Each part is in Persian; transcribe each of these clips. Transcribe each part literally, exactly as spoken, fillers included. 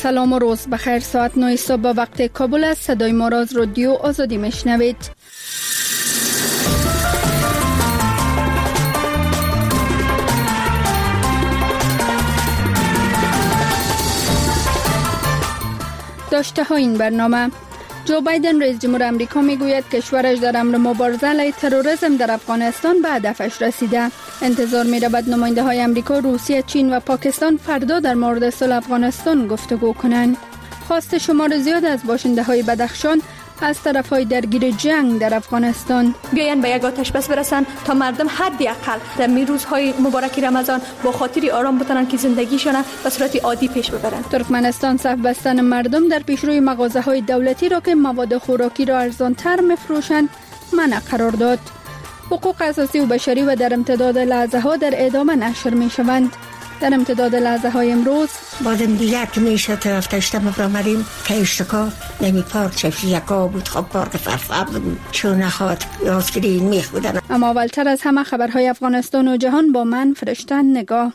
سلام و روز بخیر. ساعت نه صبح به وقت کابل است. صدای ما را از رادیو آزادی میشنوید. داشته ها این برنامه: جو بایدن رئیس جمهور امریکا میگوید کشورش در امر مبارزه علیه تروریسم در افغانستان به هدفش رسیده. انتظار می رود نماینده های امریکا، روسیه، چین و پاکستان فردا در مورد صلح افغانستان گفتگو کنند. خواست شمار زیاد از باشنده های بدخشان از طرف های درگیر جنگ در افغانستان بیاین به یک آتش بس برسن تا مردم حدی اقل در می روزهای مبارک رمضان با خاطری آرام بتونن که زندگیشون به صورت عادی پیش ببرن. ترکمنستان صف بستن مردم در پیشروی مغازه های دولتی را که مواد خوراکی را ارزانتر میفروشند منع قرار داد. حقوق اساسی و بشری و در امتداد لحظه ها در ادامه نشر می شوند. در امتداد لحظه های امروز بادم دیگر که میشه طرف تشتم برامریم که اشتکا نمی پارچه یکا بود خواب پارک فرفر بود چون نخواد یازگرین میخ بودن. اما اولتر از همه خبرهای افغانستان و جهان با من فرشتن نگاه.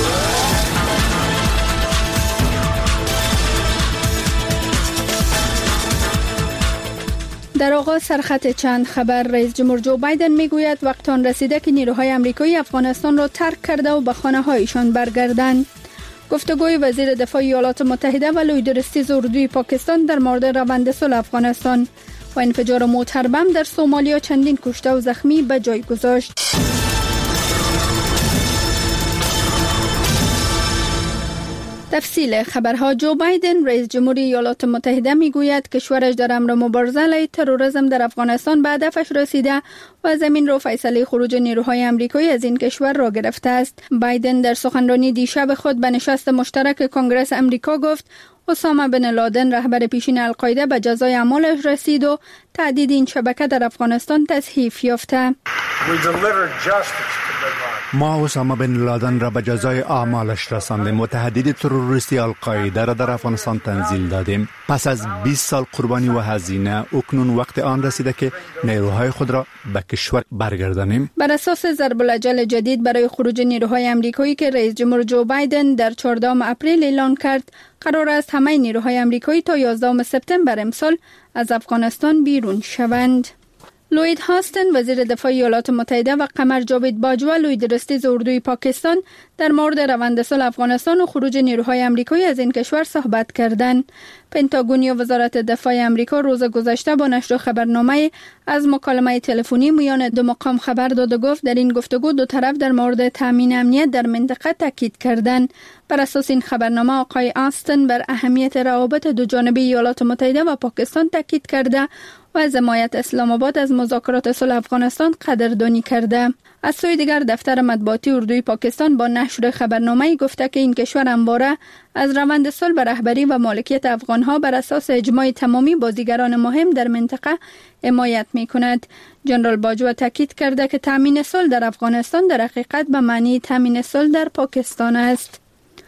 در آغاز سرخط چند خبر. رئیس جمهور جو بایدن میگوید وقت آن رسیده که نیروهای آمریکایی افغانستان را ترک کرده و به خانه هایشان برگردند. گفتگوی وزیر دفاع ایالات متحده و لویدرستیز اردوی پاکستان در مورد روند صلح افغانستان و انفجار موتر بم در سومالیا چندین کشته و زخمی به جای گذاشت. تفصیل خبرها. جو بایدن رئیس جمهوری ایالات متحده میگوید کشورش در امر مبارزه علیه تروریسم در افغانستان به هدفش رسیده و زمین رو فیصله خروج نیروهای آمریکایی از این کشور را گرفته است. بایدن در سخنرانی دیشب خود به نشست مشترک کنگره آمریکا گفت اسامه بن لادن رهبر پیشین القاعده به جزای اعمالش رسید و تهدید این شبکه در افغانستان تصحیح یافته. ما اسامه بن لادن را به جزای اعمالش رساندیم و تهدید تروریستی القاعده را در افغانستان تنزیل دادیم. پس از بیست سال قربانی و هزینه اکنون وقت آن رسیده که نیروهای خود را به کشور برگردانیم. بر اساس ضرب الاجل جدید برای خروج نیروهای آمریکایی که رئیس جمهور جو بایدن در چهاردهم اپریل اعلان کرد، قرار است همه نیروهای آمریکایی تا یازدهم سپتامبر امسال از افغانستان بیرون شوند. لوید هاستن وزیر دفاع ایالات متحده و قمر جاوید باجوا لویدرستیز اردوی پاکستان در مورد روند صلح افغانستان و خروج نیروهای آمریکایی از این کشور صحبت کردند. پنتاگون و وزارت دفاع آمریکا روز گذشته با نشر خبرنامه از مکالمه تلفنی میان دو مقام خبر داد و گفت در این گفتگو دو طرف در مورد تامین امنیت در منطقه تاکید کردند. بر اساس این خبرنامه آقای آستن بر اهمیت روابط دو جانبه ایالات متحده و پاکستان تاکید کرده و از حمایت اسلام آباد از مذاکرات صلح افغانستان قدردانی کرده. از سوی دیگر دفتر مطبوعاتی اردوی پاکستان با نشر خبرنامه‌ای گفته که این کشور همواره از روند صلح به رهبری و مالکیت افغانها بر اساس اجماع تمامی بازیگران مهم در منطقه حمایت می‌کند. جنرال باجوا تاکید کرده که تامین صلح در افغانستان در حقیقت به معنی تامین صلح در پاکستان است.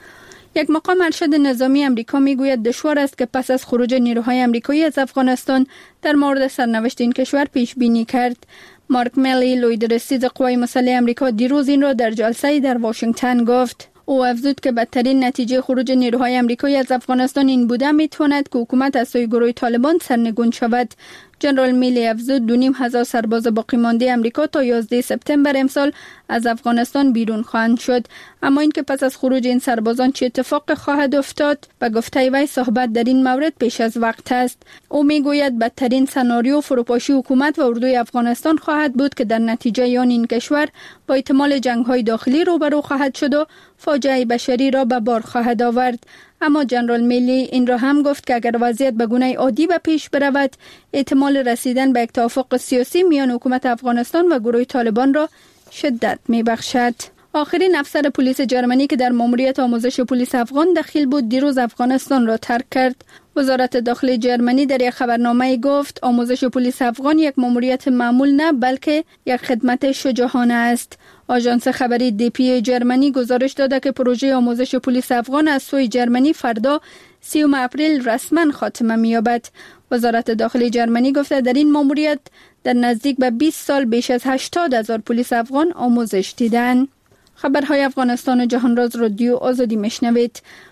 یک مقام ارشد نظامی امریکا میگوید دشوار است که پس از خروج نیروهای آمریکایی از افغانستان در مورد سرنوشت این کشور پیش بینی کرد. مارک میلی لویدرستیز قوای مسلح امریکا دیروز این را در جلسه‌ای در واشنگتن گفت. او افزود که بدترین نتیجه خروج نیروهای آمریکایی از افغانستان این بوده میتواند که حکومت از سوی گروه طالبان سرنگون شود. جنرال میلی افزود دو نیم هزار سرباز باقی مانده آمریکا تا یازده سپتامبر امسال از افغانستان بیرون خواهند شد. اما اینکه پس از خروج این سربازان چه اتفاق خواهد افتاد به گفته وی صحبت در این مورد پیش از وقت است. او میگوید بدترین سناریو فروپاشی حکومت و اردوی افغانستان خواهد بود که در نتیجه آن این کشور با احتمال جنگ‌های داخلی روبرو خواهد شد و فاجعه بشری را به بار خواهد آورد. اما جنرال میلی این را هم گفت که اگر وضعیت به گونه عادی به پیش برود احتمال رسیدن به یک توافق سیاسی میان حکومت افغانستان و گروه طالبان را شدت میبخشد. آخرین افسر پلیس جرمنی که در ماموریت آموزش پلیس افغان دخیل بود دیروز افغانستان را ترک کرد. وزارت داخلی جرمنی در یک خبرنامه گفت آموزش پلیس افغان یک ماموریت معمول نه بلکه یک خدمت شجاعانه است. آژانس خبری دی پی جرمنی گزارش داده که پروژه آموزش پلیس افغان از سوی جرمنی فردا سیوم اپریل رسما خاتمه می‌یابد. وزارت داخلی جرمنی گفته در این ماموریت در نزدیک به بیست سال بیش از هشتاد هزار پلیس افغان آموزش دیدند. خبرهای افغانستان و جهان راز رادیو آزادی میشنوید.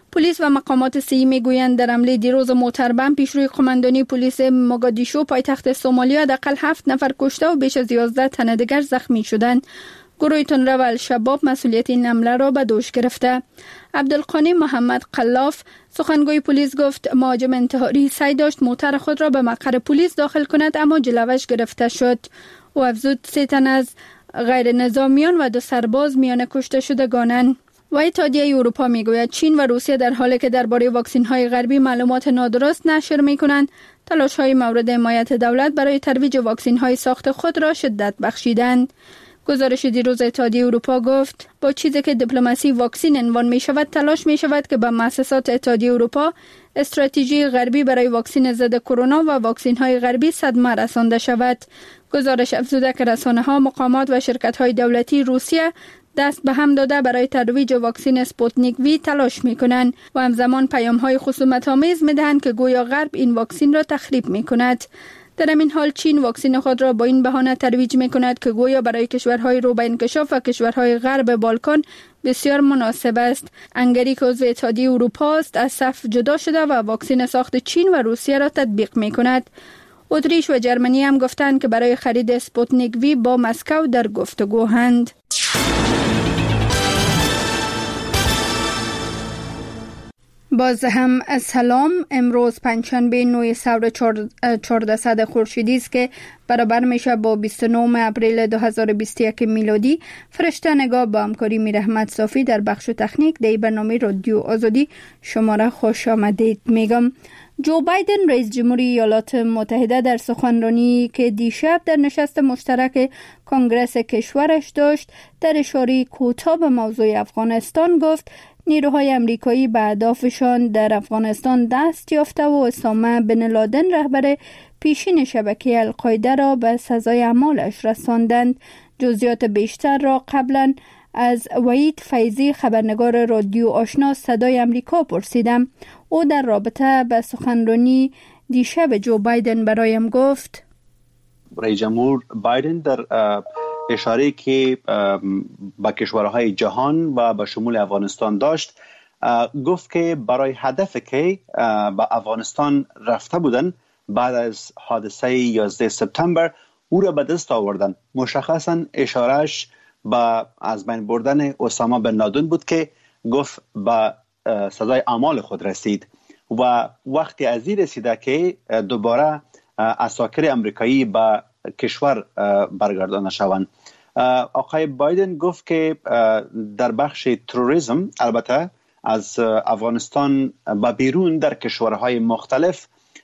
پلیس و مقامات صحی میگویند در حمله دیروز موتر بم پیشروی قماندانی پلیس موگادیشو پایتخت سومالیا حداقل هفت نفر کشته و بیش از یازده تن دیگر زخمی شدند. گروه تندرو الشباب مسئولیت این حمله را به دوش گرفته. عبدالقانی محمد قلاف سخنگوی پلیس گفت مهاجم انتحاری سعی داشت موتر خود را به مقر پلیس داخل کند اما جلوش گرفته شد. او افزود سه تن از غیر نظامیان و دو سرباز میان کشته شدگانند. و اتحادیه اروپا میگوید چین و روسیه در حالی که درباره واکسن های غربی معلومات نادرست نشر میکنند، تلاش های مورد حمایت دولت برای ترویج واکسن های ساخت خود را شدت بخشیدند. گزارش دیروز اتحادیه اروپا گفت با چیزی که دیپلماسی واکسن عنوان می شود تلاش می شود که به مؤسسات اتحادیه اروپا استراتژی غربی برای واکسن ضد کرونا و واکسن های غربی صدمه رسانده شود. گزارش افزوده که رسانه ها، مقامات و شرکت های دولتی روسیه دست به هم داده برای ترویج واکسن اسپوتنیک وی تلاش می کنند و همزمان پیام های خصومت آمیز می دهند که گویا غرب این واکسن را تخریب می کند. در همین حال چین واکسن خود را با این بهانه ترویج می کند که گویا برای کشورهای رو به انکشاف و کشورهای غرب بالکان بسیار مناسب است. هنگری که عضو اتحادیه اروپا است از صف جدا شده و واکسن ساخت چین و روسیه را تطبیق می کند. اتریش و جرمنی هم گفتند که برای خرید اسپوتنیک وی با مسکو در گفتگوهند. باز هم سلام. امروز پنجشنبه نوی سور چهاردهصد خورشیدی است که برابر میشه با بیست و نهم اپریل دو هزار و بیست و یک میلادی. فرشته نگاه با همکاری میر احمد صافی در بخش تکنیک در برنامه رادیو آزادی شما را خوش آمدید میگم. جو بایدن رئیس جمهوری ایالات متحده در سخنرانی که دیشب در نشست مشترک کنگره کشورش داشت در اشاره کوتاه به موضوع افغانستان گفت نیروهای امریکایی به اهدافشان در افغانستان دست یافته و اسامه بن لادن رهبر پیشین شبکه القاعده را به سزای اعمالش رساندند. جزئیات بیشتر را قبلا از وحید فیضی خبرنگار رادیو آشنا صدای امریکا پرسیدم. او در رابطه به سخنرانی دیشب جو بایدن برایم گفت رئیس جمهور بایدن در اشاره که به کشورهای جهان و به شمول افغانستان داشت گفت که برای هدفی که به افغانستان رفته بودن بعد از حادثه یازده سپتامبر او را به دست آوردن. مشخصا اشارهش به از بین بردن اسامه بن لادن بود که گفت به سزای اعمال خود رسید و وقتی از این رسیده که دوباره عساکر امریکایی به کشور برگردانده شوند. آقای بایدن گفت که در بخش تروریسم البته از افغانستان به بیرون در کشورهای مختلف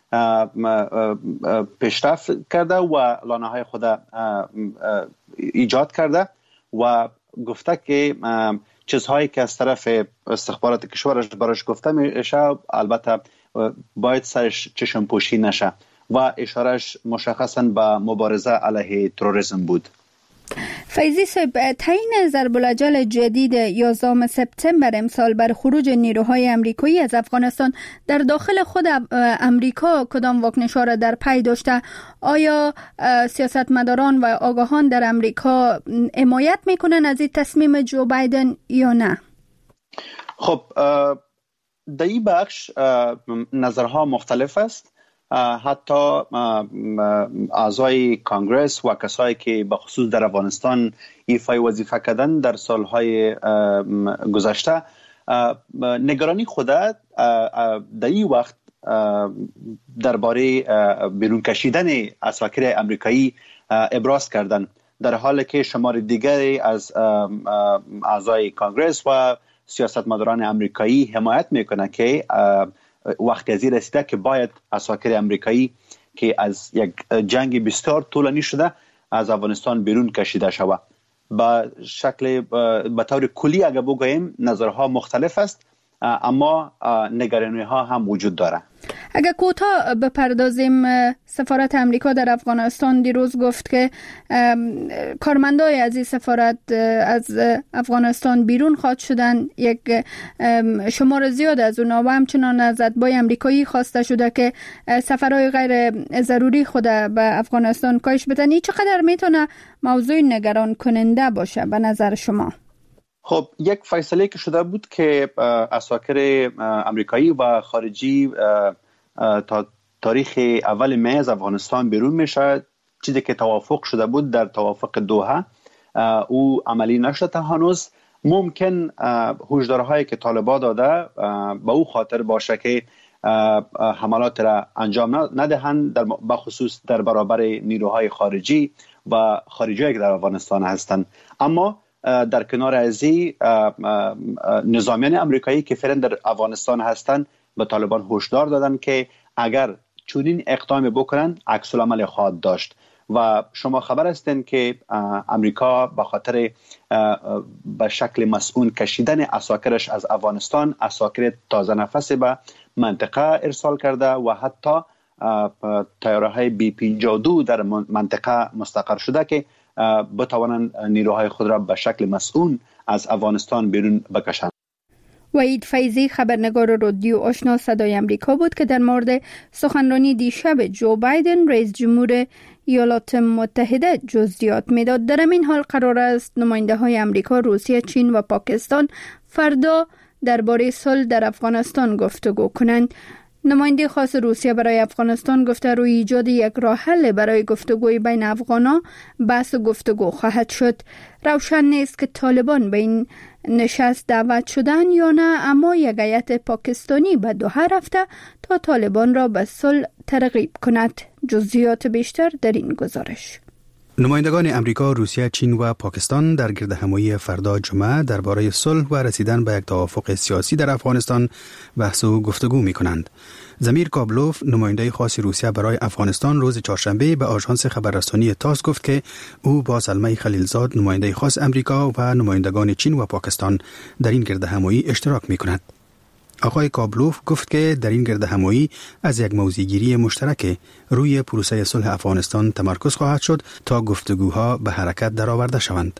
پیشرفت کرده و لانه‌های خود ایجاد کرده و گفته که چیزهایی که از طرف استخبارات کشورش براش گفته میشه البته باید سرش چشم پوشی نشه و اشارهش مشخصا به مبارزه علیه تروریسم بود. فیضی صاحب، تعیین ضرب الاجل جدید یازدهم سپتامبر امسال بر خروج نیروهای امریکایی از افغانستان در داخل خود امریکا کدام واکنش‌ها را در پی داشته؟ آیا سیاستمداران و آگاهان در امریکا حمایت میکنن از این تصمیم جو بایدن یا نه؟ خب در این بخش نظرها مختلف است. حتی اعضای کانگرس و کسایی که به خصوص در افغانستان ایفای وظیفه کردن در سالهای گذشته نگرانی خود در این وقت درباره بیرون کشیدن عساکر امریکایی ابراز کردند، در حالی که شمار دیگری از اعضای کانگرس و سیاستمداران امریکایی حمایت میکنند که وقتی از این رسیده که باید عساکر امریکایی که از یک جنگ بسیار طولانی شده از افغانستان بیرون کشیده شود. به شکل به طور کلی اگر بگوییم نظرها مختلف است، اما نگرانی ها هم وجود داره. اگر کوتاه بپردازیم، سفارت امریکا در افغانستان دیروز گفت که کارمندای از این سفارت از افغانستان بیرون خواهد شدن. یک شمار زیاد از اونها و همچنان از اتباع امریکایی خواسته شده که سفرهای غیر ضروری خود به افغانستان کاهش بدن. این چقدر میتونه موضوع نگران کننده باشه به نظر شما؟ خب یک فیصله که شده بود که عساکر امریکایی و خارجی تا تاریخ اول می از افغانستان بیرون میشه، چیزی که توافق شده بود در توافق دوحه او عملی نشده هنوز. ممکن هشدارهایی که طالبان داده به او خاطر باشه که حملات را انجام ندهند، در بخصوص در برابر نیروهای خارجی و خارجیایی که در افغانستان هستند. اما در کنار ازی نظامیان امریکایی که فعلا در افغانستان هستند به طالبان هشدار دادن که اگر چنین اقدامی بکنن عکس العمل خواهد داشت. و شما خبر هستین که امریکا به خاطر به شکل مسئول کشیدن عساکرش از افغانستان اساکر تازه نفس به منطقه ارسال کرده و حتی طیاره‌های بی پنجاه و دو در منطقه مستقر شده که بتوانند نیروهای خود را به شکل مسئول از افغانستان بیرون بکشند. وحید فیضی خبرنگار رادیو آشنا صدای امریکا بود که در مورد سخنرانی دیشب جو بایدن رئیس جمهور ایالات متحده جزئیات میداد. در این حال قرار است نماینده های امریکا، روسیه، چین و پاکستان فردا درباره صلح در افغانستان گفتگو کنند. نماینده خاص روسیه برای افغانستان گفته روی ایجاد یک راه حل برای گفتگوی بین افغانان بحث گفتگو خواهد شد. روشن نیست که طالبان به این نشست دعوت شدن یا نه، اما یک هیئت پاکستانی به دوحه رفته تا طالبان را به صلح ترغیب کند. جزئیات بیشتر در این گزارش. نمایندگان امریکا، روسیه، چین و پاکستان در گردهمایی فردا جمعه درباره صلح و رسیدن به یک توافق سیاسی در افغانستان بحث و گفتگو می کنند. زمیر کابلوف، نماینده خاص روسیه برای افغانستان، روز چهارشنبه به آژانس خبررسانی تاس گفت که او با سلمه خلیلزاد، نماینده خاص امریکا و نمایندگان چین و پاکستان در این گردهمایی اشتراک می کند. آقای کابلوف گفت که در این گردهمایی از یک موضوعگیری مشترک روی پروسه صلح افغانستان تمرکز خواهد شد تا گفتگوها به حرکت درآورده شوند.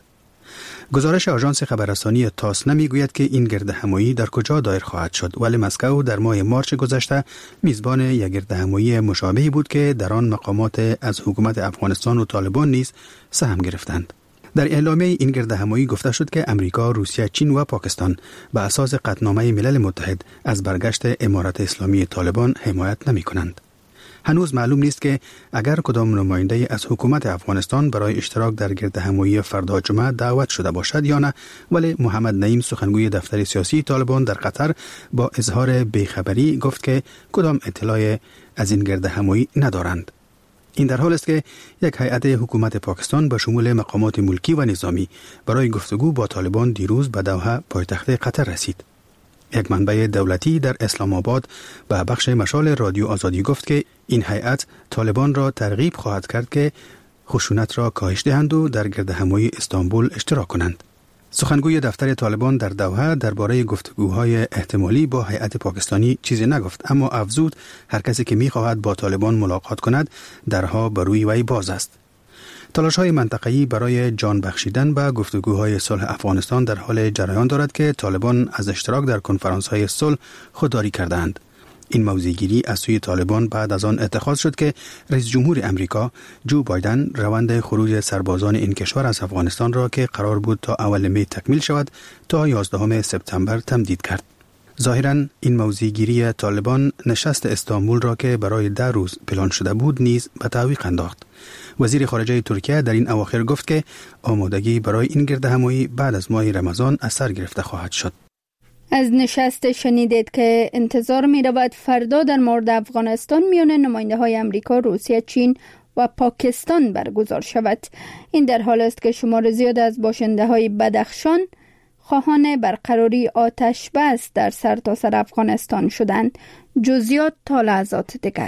گزارش آژانس خبررسانی تاس نمیگوید که این گردهمایی در کجا دایر خواهد شد، ولی مسکو در ماه مارچ گذشته میزبان یک گردهمایی مشابهی بود که در آن مقامات از حکومت افغانستان و طالبان نیز سهم گرفتند. در اعلامیه این گردهمایی گفته شد که امریکا، روسیه، چین و پاکستان به اساس قطعنامه ملل متحد از برگشت امارت اسلامی طالبان حمایت نمی کنند. هنوز معلوم نیست که اگر کدام نماینده از حکومت افغانستان برای اشتراک در گردهمایی فردا جمعه دعوت شده باشد یا نه، ولی محمد نعیم، سخنگوی دفتر سیاسی طالبان در قطر، با اظهار بیخبری گفت که کدام اطلاع از این گردهمایی ندارند. این در حال است که یک هیئت حکومت پاکستان به شمول مقامات ملکی و نظامی برای گفتگو با طالبان دیروز به دوحه، پایتخت قطر رسید. یک منبع دولتی در اسلام آباد به بخش مشال رادیو آزادی گفت که این هیئت طالبان را ترغیب خواهد کرد که خشونت را کاهش دهند و در گردهمایی استانبول اشتراک کنند. سخنگوی دفتر طالبان در دوحه درباره گفتگوهای احتمالی با هیئت پاکستانی چیزی نگفت، اما افزود هر کسی که می‌خواهد با طالبان ملاقات کند درها بر روی وی باز است. تلاش‌های منطقه‌ای برای جان بخشیدن به گفتگوهای صلح افغانستان در حال جریان دارد که طالبان از اشتراک در کنفرانس‌های صلح خودداری کردند. این موضع‌گیری از سوی طالبان بعد از آن اتخاذ شد که رئیس جمهور امریکا جو بایدن روند خروج سربازان این کشور از افغانستان را که قرار بود تا اول می تکمیل شود تا یازدهم سپتامبر تمدید کرد. ظاهراً این موضع‌گیری طالبان نشست استانبول را که برای ده روز پلان شده بود نیز به تعویق انداخت. وزیر خارجه ترکیه در این اواخر گفت که آمادگی برای این گردهمایی بعد از ماه رمضان از سر گرفته خواهد شد. از نشست شنیدید که انتظار می رود فردا در مورد افغانستان میان نماینده های امریکا، روسیه، چین و پاکستان برگزار شود. این در حال است که شمار زیاد از باشنده های بدخشان خواهان برقراری آتش بس در سرتاسر افغانستان شدند. جزئیات تا لحظات دیگر.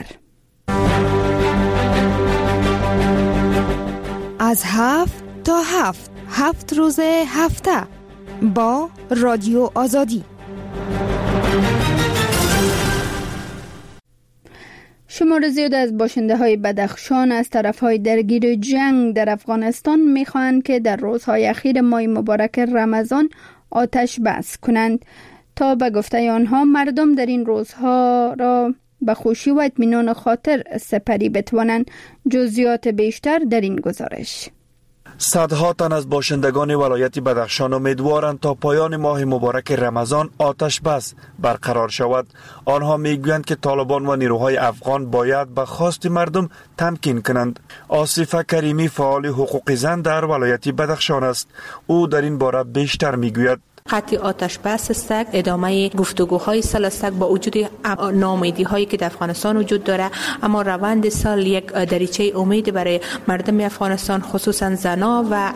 از هفت تا هفت هفت روز هفته با رادیو آزادی. شمار زیاد از باشنده های بدخشان از طرف های درگیر جنگ در افغانستان میخواهند که در روزهای اخیر ماه مبارک رمضان آتش بس کنند تا به گفته آنها مردم در این روزها را به خوشی و اطمینان خاطر سپری بتوانند. جزئیات بیشتر در این گزارش. صدها تن از باشندگان ولایت بدخشان امیدوارند تا پایان ماه مبارک رمضان آتش بس برقرار شود. آنها میگویند که طالبان و نیروهای افغان باید به خواست مردم تمکین کنند. آصفه کریمی فعال حقوق زن در ولایت بدخشان است. او در این باره بیشتر میگوید. قطع آتش بس است، ادامه گفتگوهای سال است با وجود ناامیدی هایی که در افغانستان وجود داره، اما روند سال یک دریچه امید برای مردم افغانستان خصوصا زنا و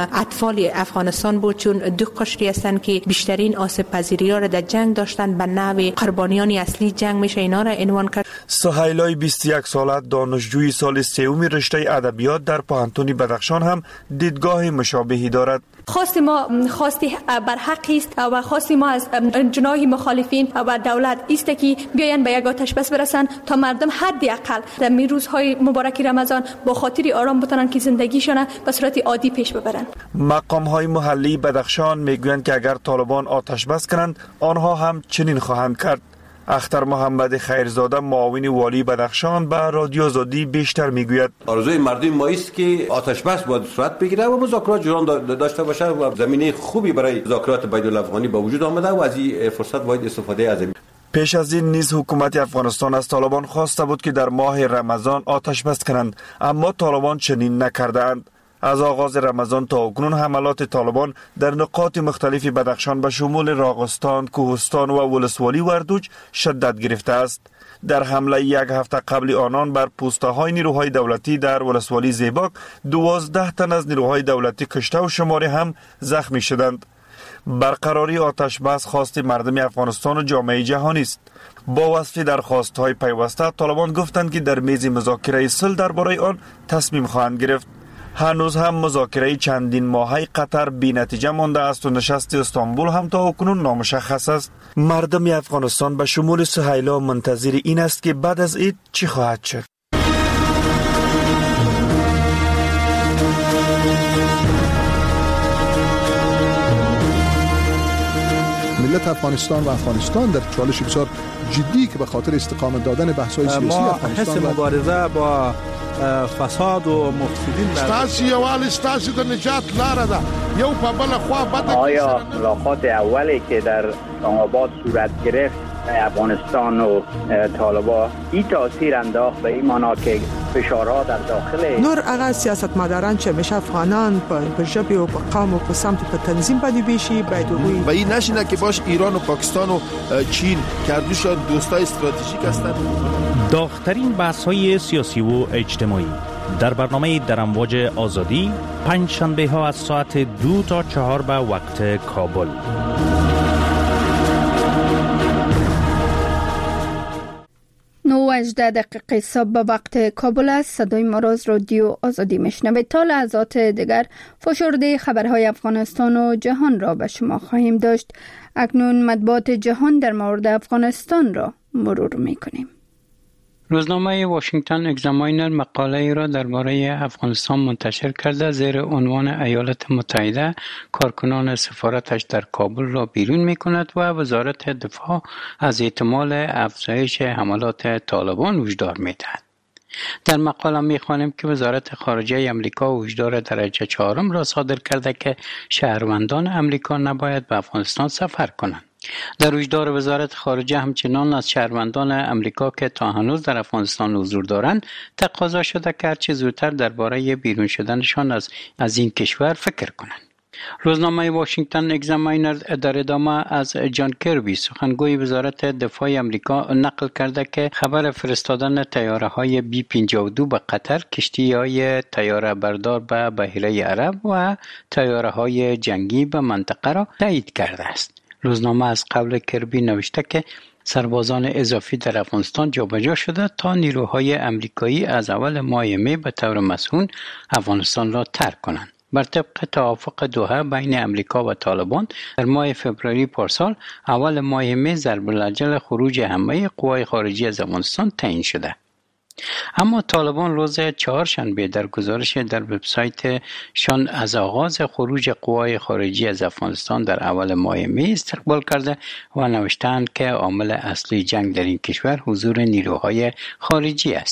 اطفال افغانستان بود، چون دو قشری هستند که بیشترین آسیب پذیری ها را در جنگ داشتند. به نوع قربانیان اصلی جنگ میشه اینا را عنوان کرد. سهیلای بیست و یک ساله دانشجوی سال سوم رشته ادبیات در پوهنتون بدخشان هم دیدگاه مشابهی دارد. خواست ما خواستی بر حقی است و خواستی ما از جناح مخالفین و دولت است که بیاین به یک آتش بس برسن تا مردم حداقل در می روزهای مبارک رمضان با خاطر آرام بتونن که زندگیشون به صورت عادی پیش ببرن. مقام های محلی بدخشان میگویند که اگر طالبان آتش بس کنند آنها هم چنین خواهند کرد. اختر محمد خیرزاده معاون والی بدخشان به رادیو آزادی بیشتر میگوید. آرزوی مردم ما است که آتش بس باید صورت بگیره و مذاکرات جریان داشته باشه و زمینه خوبی برای مذاکرات بین الافغانی به وجود آمده و از این فرصت باید استفاده از این. پیش از این نیز حکومت افغانستان از طالبان خواسته بود که در ماه رمضان آتش بس کنند، اما طالبان چنین نکردند. از آغاز رمضان تا اکنون حملات طالبان در نقاط مختلف بدخشان به شمول راغستان، کوهستان و ولسوالی وردوج شدت گرفته است. در حمله یک هفته قبل آنان بر پوسته‌های نیروهای دولتی در ولسوالی زیباک دوازده تن از نیروهای دولتی کشته و شماری هم زخمی شدند. برقراری آتش بس خواست مردم افغانستان و جامعه جهانی است. با وصف درخواست‌های پیوسته طالبان گفتند که در میز مذاکره صلح درباره آن تصمیم خواهند گرفت. هنوز هم مذاکره چندین ماهه قطر بی نتیجه مانده است و نشست استانبول هم تا اکنون نامشخص است. مردم افغانستان به شمول سهیلا منتظر این است که بعد از عید چی خواهد شد. ملت افغانستان و افغانستان در چالش بسیار جدی که به خاطر استقامت دادن بحث‌های سیاسی افغانستان ما مبارزه با فساد و مفسدین ستاسو یوال ستاسو د نجات لاره ده یو په بل خوا بده. آیا ملاقات اولی که در آباد صورت گرفت افغانستان و طالبان این تاثیر انداخت به این معنا که فشارها در داخل نور هغه سیاستمداران چې همیشه افغانان په ژبه او په قوم او په سمت په تنظیم باندې بیشي باید وي و این نشینه که باش ایران و پاکستان و چین کردوشان دوستای استراتژیک هستند. داغ‌ترین بحث‌های سیاسی و اجتماعی در برنامه در امواج آزادی پنج شنبه ها از ساعت دو تا چهار به وقت کابل. نو و هجده دقیقه صبح به وقت کابل است. صدای ما را از رادیو آزادی میشنوید. تا لحظات دیگر فشرده خبرهای افغانستان و جهان را به شما خواهیم داشت. اکنون مطبوعات جهان در مورد افغانستان را مرور میکنیم. روزنامه واشنگتن اگزاماینر مقاله را درباره افغانستان منتشر کرده. زیر عنوان ایالات متحده کارکنان سفارتش در کابل را بیرون می کند و وزارت دفاع از احتمال افزایش حملات طالبان هشدار می دهد. در مقاله می خوانیم که وزارت خارجه امریکا هشدار درجه چهارم را صادر کرده که شهروندان امریکا نباید به افغانستان سفر کنند. در هشدار وزارت خارجه همچنان از شهروندان امریکا که تا هنوز در افغانستان حضور دارند تقاضا شده که هرچه زودتر درباره بیرون شدنشان از از این کشور فکر کنند. روزنامه واشنگتن اگزاماینر در ادامه از جان کربی سخنگوی وزارت دفاع امریکا نقل کرده که خبر فرستادن طیاره‌های بی پنجاه و دو به قطر، کشتی‌های طیاره بردار به بحیره عرب و طیاره‌های جنگی به منطقه را تایید کرده است. روزنامه از قول کربی نوشته که سربازان اضافی در افغانستان جابجا شده تا نیروهای امریکایی از اول ماه می به طور مسئول افغانستان را ترک کنند. بر طبق توافق دوحه بین امریکا و طالبان در ماه فوریه پارسال اول ماه می ضرب الاجل خروج همه قوای خارجی از افغانستان تعیین شده. اما طالبان روز چهارشنبه در گزارش در وبسایت شان از آغاز خروج قوای خارجی از افغانستان در اول ماه می استقبال کرده و نوشتند که عامل اصلی جنگ در این کشور حضور نیروهای خارجی است.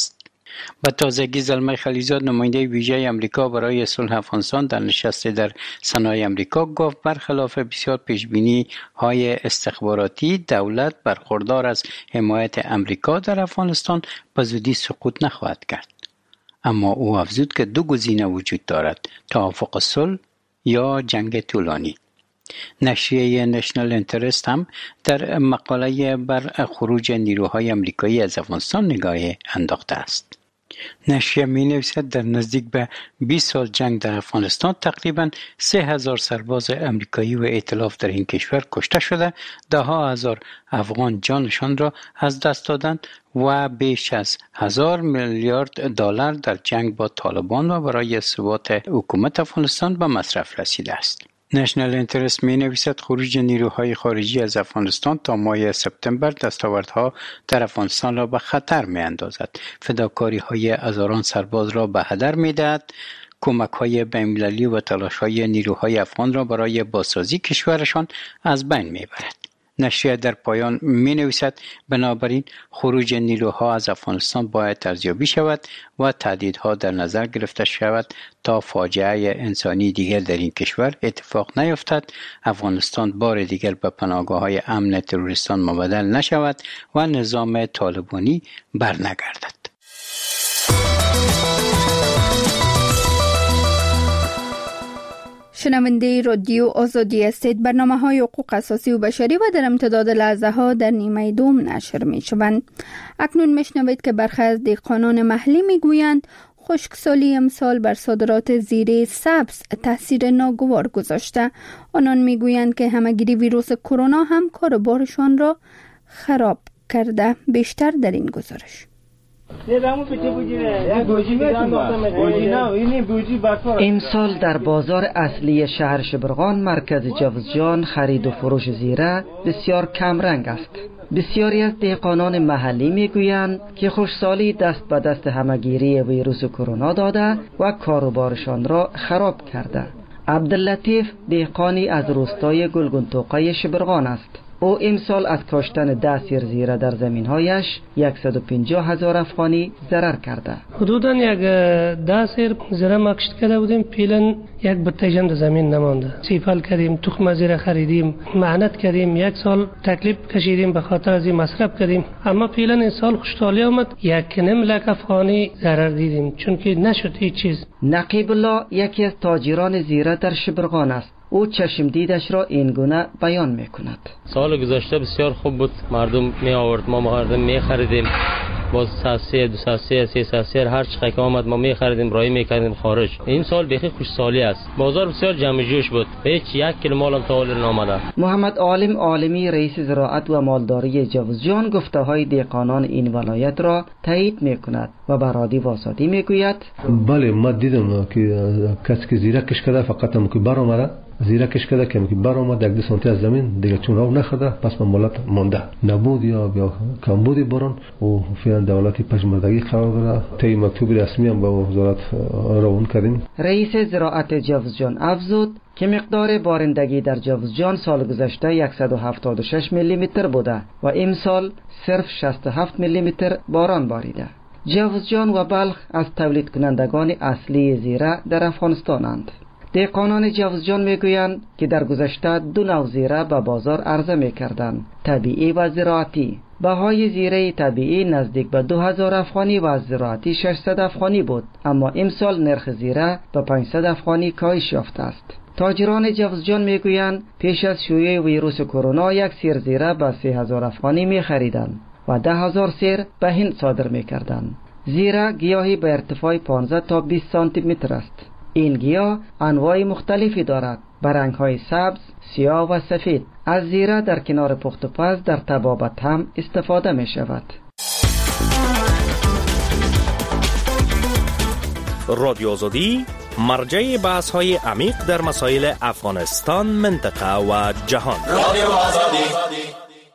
به تازگی زلمه خلیزاد نماینده ویژه امریکا برای صلح افغانستان در نشست در سنای امریکا گفت برخلاف بسیار پیشبینی های استخباراتی دولت برخوردار از حمایت امریکا در افغانستان به زودی سقوط نخواهد کرد. اما او افزود که دو گزینه وجود دارد: توافق صلح یا جنگ طولانی. نشریه نشنال انترست هم در مقاله بر خروج نیروهای امریکایی از افغانستان نگاهی انداخته است. نشریه می نویسد در نزدیک به بیست سال جنگ در افغانستان تقریباً سه هزار سرباز امریکایی و ائتلاف در این کشور کشته شده، ده ها هزار افغان جانشان را از دست دادند و بیش از هزار میلیارد دلار در جنگ با طالبان و برای ثبات حکومت افغانستان به مصرف رسیده است. نشنال انترست می نویسد خروج نیروهای خارجی از افغانستان تا ماه سپتامبر دستاوردها در افغانستان را به خطر می اندازد. فداکاری های هزاران سرباز را به هدر می دهد. کمک های بین‌المللی و تلاش های نیروهای افغان را برای بازسازی کشورشان از بین می برد. نشریه در پایان می نویسد بنابراین خروج نیروها از افغانستان باید ارزیابی شود و تهدیدها در نظر گرفته شود تا فاجعه انسانی دیگر در این کشور اتفاق نیفتد، افغانستان بار دیگر به پناهگاه های امن تروریستان مبدل نشود و نظام طالبانی برنگردد. شنونده رادیو آزادی هستید. برنامه های حقوق اساسی و بشری و در امتداد لحظه ها در نیمه دوم نشر می شوند. اکنون میشنوید که برخی از دهقانان محلی می گویند خشکسالی امسال بر صادرات زیره سبز تاثیر ناگوار گذاشته. آنان می گویند که همه‌گیری ویروس کرونا هم کاروبارشان را خراب کرده. بیشتر در این گزارش. امسال در بازار اصلی شهر شبرغان مرکز جوزجان خرید و فروش زیره بسیار کم رنگ است. بسیاری از دهقانان محلی میگویند که خشکسالی دست به دست همه‌گیری ویروس کرونا داده و کاروبارشان را خراب کرده. عبداللطیف دهقانی از روستای گلگونتوقه شبرغان است. او امسال از کاشتن ده سیر زیره در زمینهایش صد و پنجاه هزار افغانی ضرر کرده. حدوداً یک ده سیر زیره ما کشت کرده بودیم، پیلن یک بتیجم در زمین نمانده. سیفال کردیم، تخم زیره خریدیم، مهنت کردیم، یک سال تکلیف کشیدیم، به خاطر از این مصرف کردیم. اما پیلن این سال خشکسالی آمد، یک نیم لک افغانی ضرر دیدیم چون که نشد هیچ چیز. نقیب الله یکی از تاجران زیره در شبرغان است. او چشم دیدش را این گونه بیان میکند. سال گذشته بسیار خوب بود، مردم می آورد، ما مردم می خریدیم، باز ساسه دو ساسه سه ساسه هر چقدر که آمد ما می خریدیم، رای می کردیم خارج. این سال بخی خوشسالی است، بازار بسیار جمع جوش بود، هیچ یک کیلو مال هم تا حال نآمده. محمد عالم عالمی رئیس زراعت و مالداری جوزجان گفته های دهقانان این ولایت را تایید میکند و به رادیو واسطی میگوید بله ما دیدم که کسی که زیره کش کرده فقط هم که برآمده زیره کش کرده که بر آمد یک دو سانتی از زمین دیگه چون رو نخورده، پس مالات مانده، نبود یا یا کمبود باران و فعلا دولتی پژمردگی قرار داره. طی مکتوب رسمی هم با وزارت روان کردیم. رئیس زراعت جوزجان افزود که مقدار بارندگی در جوزجان سال گذشته صد و هفتاد و شش میلی متر بوده و امسال صرف شصت و هفت میلی متر باران باریده. جوزجان و بلخ از تولید کنندگان اصلی زیره در افغانستانند. دهقانان جوزجان میگویند که در گذشته دو نوع زیره به بازار عرضه میکردند، طبیعی و زراعتی. بهای زیره طبیعی نزدیک به دو هزار افغانی و زراعتی ششصد افغانی بود، اما امسال نرخ زیره به پانصد افغانی کاهش یافته است. تاجران جوزجان میگویند پیش از شیوع ویروس کرونا یک سیر زیره به سه هزار افغانی میخریدند و ده هزار سیر به هند صادر میکردند. زیره گیاهی به ارتفاع پانزده تا بیست سانتی متر است. این گیاه انواع مختلفی دارد، به رنگ‌های سبز، سیاه و سفید. از زیره در کنار پخت و پز در طبابت هم استفاده می شود. رادیو آزادی مرجع بحث‌های عمیق در مسائل افغانستان، منطقه و جهان. رادیو آزادی.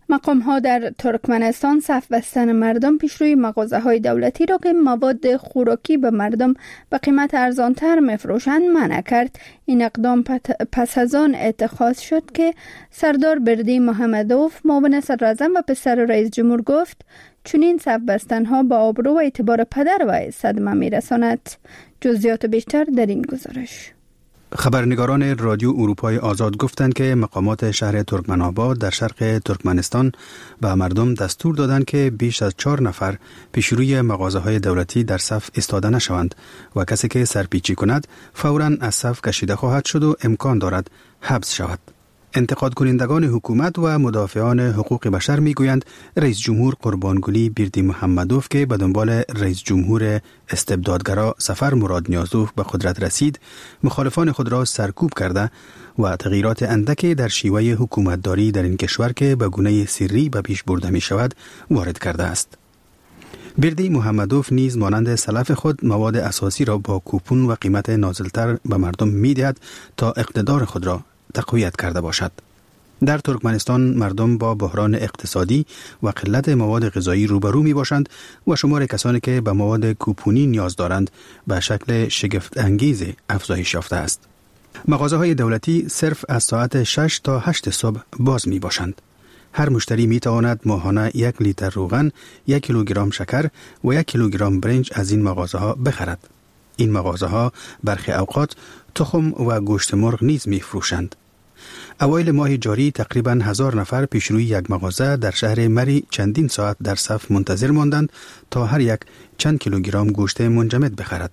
مقام ها در ترکمنستان صف بستن مردم پیش روی مغازه های دولتی را که مواد خوراکی به مردم به قیمت ارزانتر میفروشند منع کرد. این اقدام پس از آن اتخاذ شد که سردار بردی محمدوف معاون صدراعظم و پسر رئیس جمهور گفت چنین صف بستن ها با آبرو و اعتبار پدر و صدمه میرساند. جزئیات بیشتر در این گزارش. خبرنگاران رادیو اروپای آزاد گفتند که مقامات شهر ترکمن‌آباد در شرق ترکمنستان به مردم دستور دادند که بیش از چهار نفر پیش روی مغازه‌های دولتی در صف ایستاده نشوند و کسی که سرپیچی کند فوراً از صف کشیده خواهد شد و امکان دارد حبس شود. انتقاد کنندگان حکومت و مدافعان حقوق بشر میگویند رئیس جمهور قربانگلی بیردی محمدوف که به دنبال رئیس جمهور استبدادگرا سفر مراد نیازوف به قدرت رسید، مخالفان خود را سرکوب کرده و تغییرات اندکی در شیوه حکومتداری در این کشور که به گونه سری به پیش برده می شود وارد کرده است. بیردی محمدوف نیز مانند سلف خود مواد اساسی را با کوپون و قیمت نازلتر به مردم می دهد تا اقتدار خود را تقویت کرده باشد. در ترکمنستان مردم با بحران اقتصادی و قلت مواد غذایی روبرو می باشند و شمار کسانی که به مواد کوپونی نیاز دارند به شکل شگفت انگیز افزایش یافته است. مغازه های دولتی صرف از ساعت شش تا هشت صبح باز می باشند. هر مشتری می تواند ماهانه یک لیتر روغن، یک کیلوگرم شکر و یک کیلوگرم برنج از این مغازه ها بخرد. این مغازه ها برخی اوقات تخم و گوشت مرغ نیز می فروشند. اوایل ماه جاری تقریباً هزار نفر پیش روی یک مغازه در شهر مری چندین ساعت در صف منتظر ماندند تا هر یک چند کیلوگرم گوشت منجمد بخرد.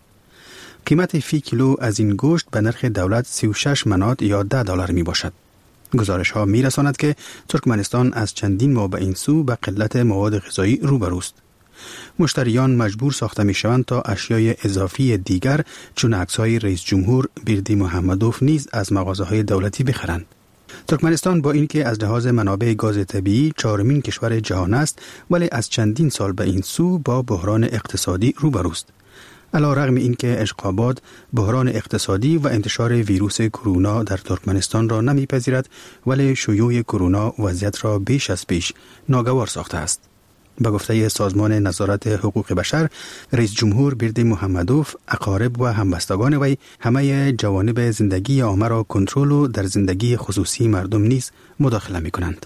قیمت فی کیلو از این گوشت به نرخ دولت سی و شش منات یا ده دلار می باشد. گزارش ها می رساند که ترکمنستان از چندین ماه به این سو به قلت مواد غذایی روبروست. مشتریان مجبور ساخته می شوند تا اشیای اضافی دیگر چون عکس‌های رئیس جمهور بیردی محمدوف نیز از مغازه‌های دولتی بخرند. ترکمنستان با اینکه از لحاظ منابع گاز طبیعی چهارمین کشور جهان است ولی از چندین سال به این سو با بحران اقتصادی روبروست. علی‌رغم اینکه اشقابات بحران اقتصادی و انتشار ویروس کرونا در ترکمنستان را نمی‌پذیرد ولی شیوع کرونا وضعیت را بیش از پیش ناگوار ساخته است. به گفته سازمان نظارت حقوق بشر، رئیس جمهور بیردی محمدوف، اقارب و همبستگان وی همه جوانب زندگی عامه را کنترل و در زندگی خصوصی مردم نیز مداخله می کنند.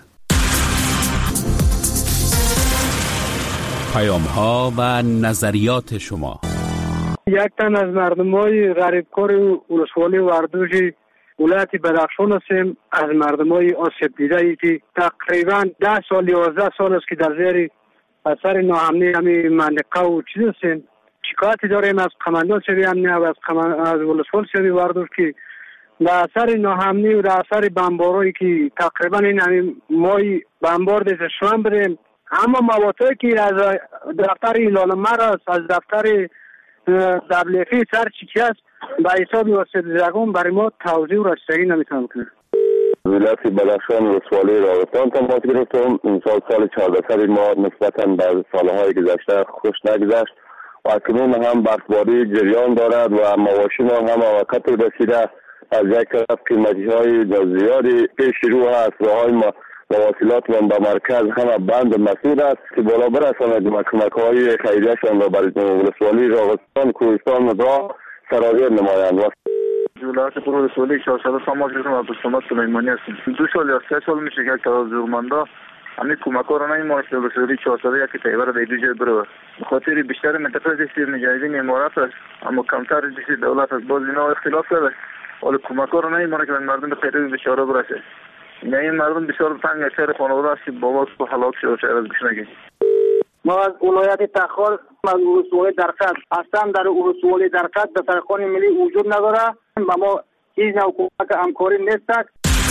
پیام ها و نظریات شما. یک تن از مردمای غریبکار ولسوالی وردوژی ولایت بدخشان هستیم، از مردمای آسیب دیده ای که تقریبا ده سال یازده سال است که در زیر اثر ناامنی همین منطقه و چیز هستیم. شکایتی داریم از قماندان سری امنی و از, از ولسوال سری وردوژ که در اثر ناامنی و در اثر بمبارایی که تقریبا این همین مای بمبار دیده شوان بدیم، اما مواتایی که از دفتر ایلال مر است، از دفتر دبلیفی سر چیکی است به حساب واسط زگون برای ما توضیح و رسیدگی نمیتونم کنم. ولایت بدخشان ولسوالی راغستان تماس گرفتم. این سال سال چهارده سال ما نسبتا به سالهای گذشته خوش نگذشت و اکنون هم برفباری جریان دارد و مواشی ما هم وقت رسیده. از یک طرف قیمتی های زیادی پیش رو هست و های ما مواصلات من به مرکز همه بند مسئول است که بالا برساند کمک های خیریه‌شان را برای ولسوالی راغستان کوهستان را سرازیر نمایند. ولایت ولسوالی چهارصد تماس گرفتم و بسامت سلیمانی هستیم. دو سال یا سه سال میشه که تازه‌ماندا همین کمک‌ها را نمی‌مونه. ولسوالی چهارصد یک تایبر در دو جای برو. به خاطر بیشتر منطقه دستیر مجاهدین امارات است، اما کمتر دستیر دولت است. باز اینا اختلاف داره. ولی کمک‌ها را نمی‌مونه که مردم به خیر بیچاره برسه. این این مردم بسیار تنگ سر خانواده است که بابا تو هلاک شده چه از گشنگی. ما از ولایت تخار از ولسوالی درقد اصلا در ولسوالی درقد به سرخان ملی وجود نداره و ما هیچ نوع کمک همکاری نیست.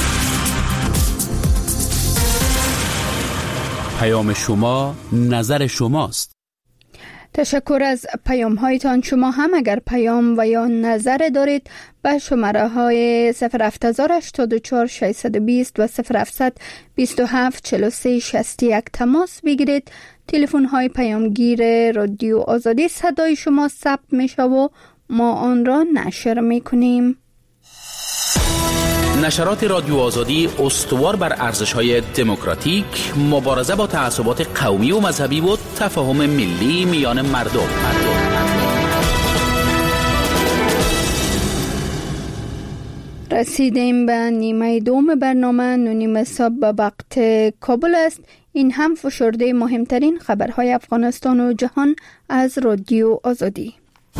پیام شما نظر شماست. تشکر از پیام هایتان. شما هم اگر پیام و یا نظر دارید به شماره های صفر هفت هشت چهار شش دو صفر و صفر هفت دو هفت چهار سه شصت یک تماس بگیرید. تلفن های پیامگیر رادیو آزادی صدای شما ثبت می شود و ما آن را نشر می کنیم. نشرات رادیو آزادی استوار بر ارزش‌های دموکراتیک، مبارزه با تعصبات قومی و مذهبی و تفاهم ملی میان مردم. رسیدیم به نیمه دوم برنامه. نونیم صبح به وقت کابل است. این هم فشرده مهمترین خبرهای افغانستان و جهان از رادیو آزادی.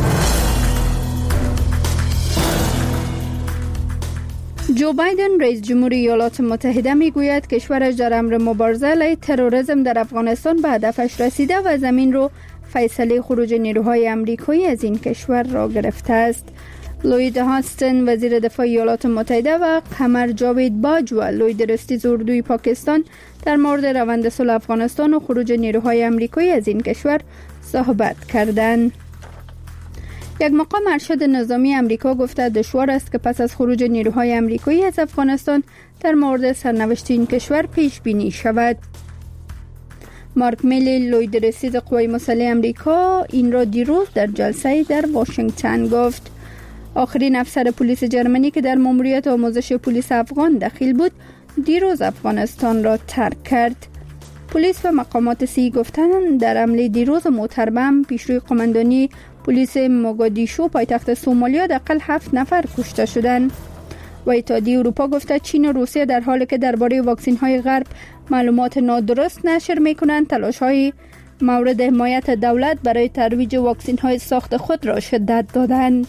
جو بایدن رئیس جمهوری ایالات متحده میگوید کشورش در امر مبارزه علیه تروریسم در افغانستان به هدفش رسیده و زمین رو فیصله خروج نیروهای آمریکایی از این کشور را گرفته است. لوید هاستن وزیر دفاع ایالات متحده و قمر جاوید باج و لوید رستیز اردوی پاکستان در مورد روند صلح افغانستان و خروج نیروهای آمریکایی از این کشور صحبت کردند. یک مقام ارشد نظامی آمریکا گفته دشوار است که پس از خروج نیروهای آمریکایی از افغانستان در مورد سرنوشت این کشور پیش بینی شود. مارک میلی لوید رئیس قوای مسلح آمریکا این را دیروز در جلسه در واشنگتن گفت. آخرین افسر پلیس جرمنی که در ماموریت آموزش پلیس افغان دخیل بود دیروز افغانستان را ترک کرد. پلیس و مقامات سی گفتند در حمله دیروز موتربم پیشروی قماندانی پلیس موگادیشو پایتخت سومالیا دقیقاً هفت نفر کشته شدند. و اتحادیه اروپا گفته چین و روسیه در حالی که درباره واکسن‌های غرب معلومات نادرست نشر می‌کنند، تلاش‌های مورد حمایت دولت برای ترویج واکسن‌های ساخت خود را شدت دادند.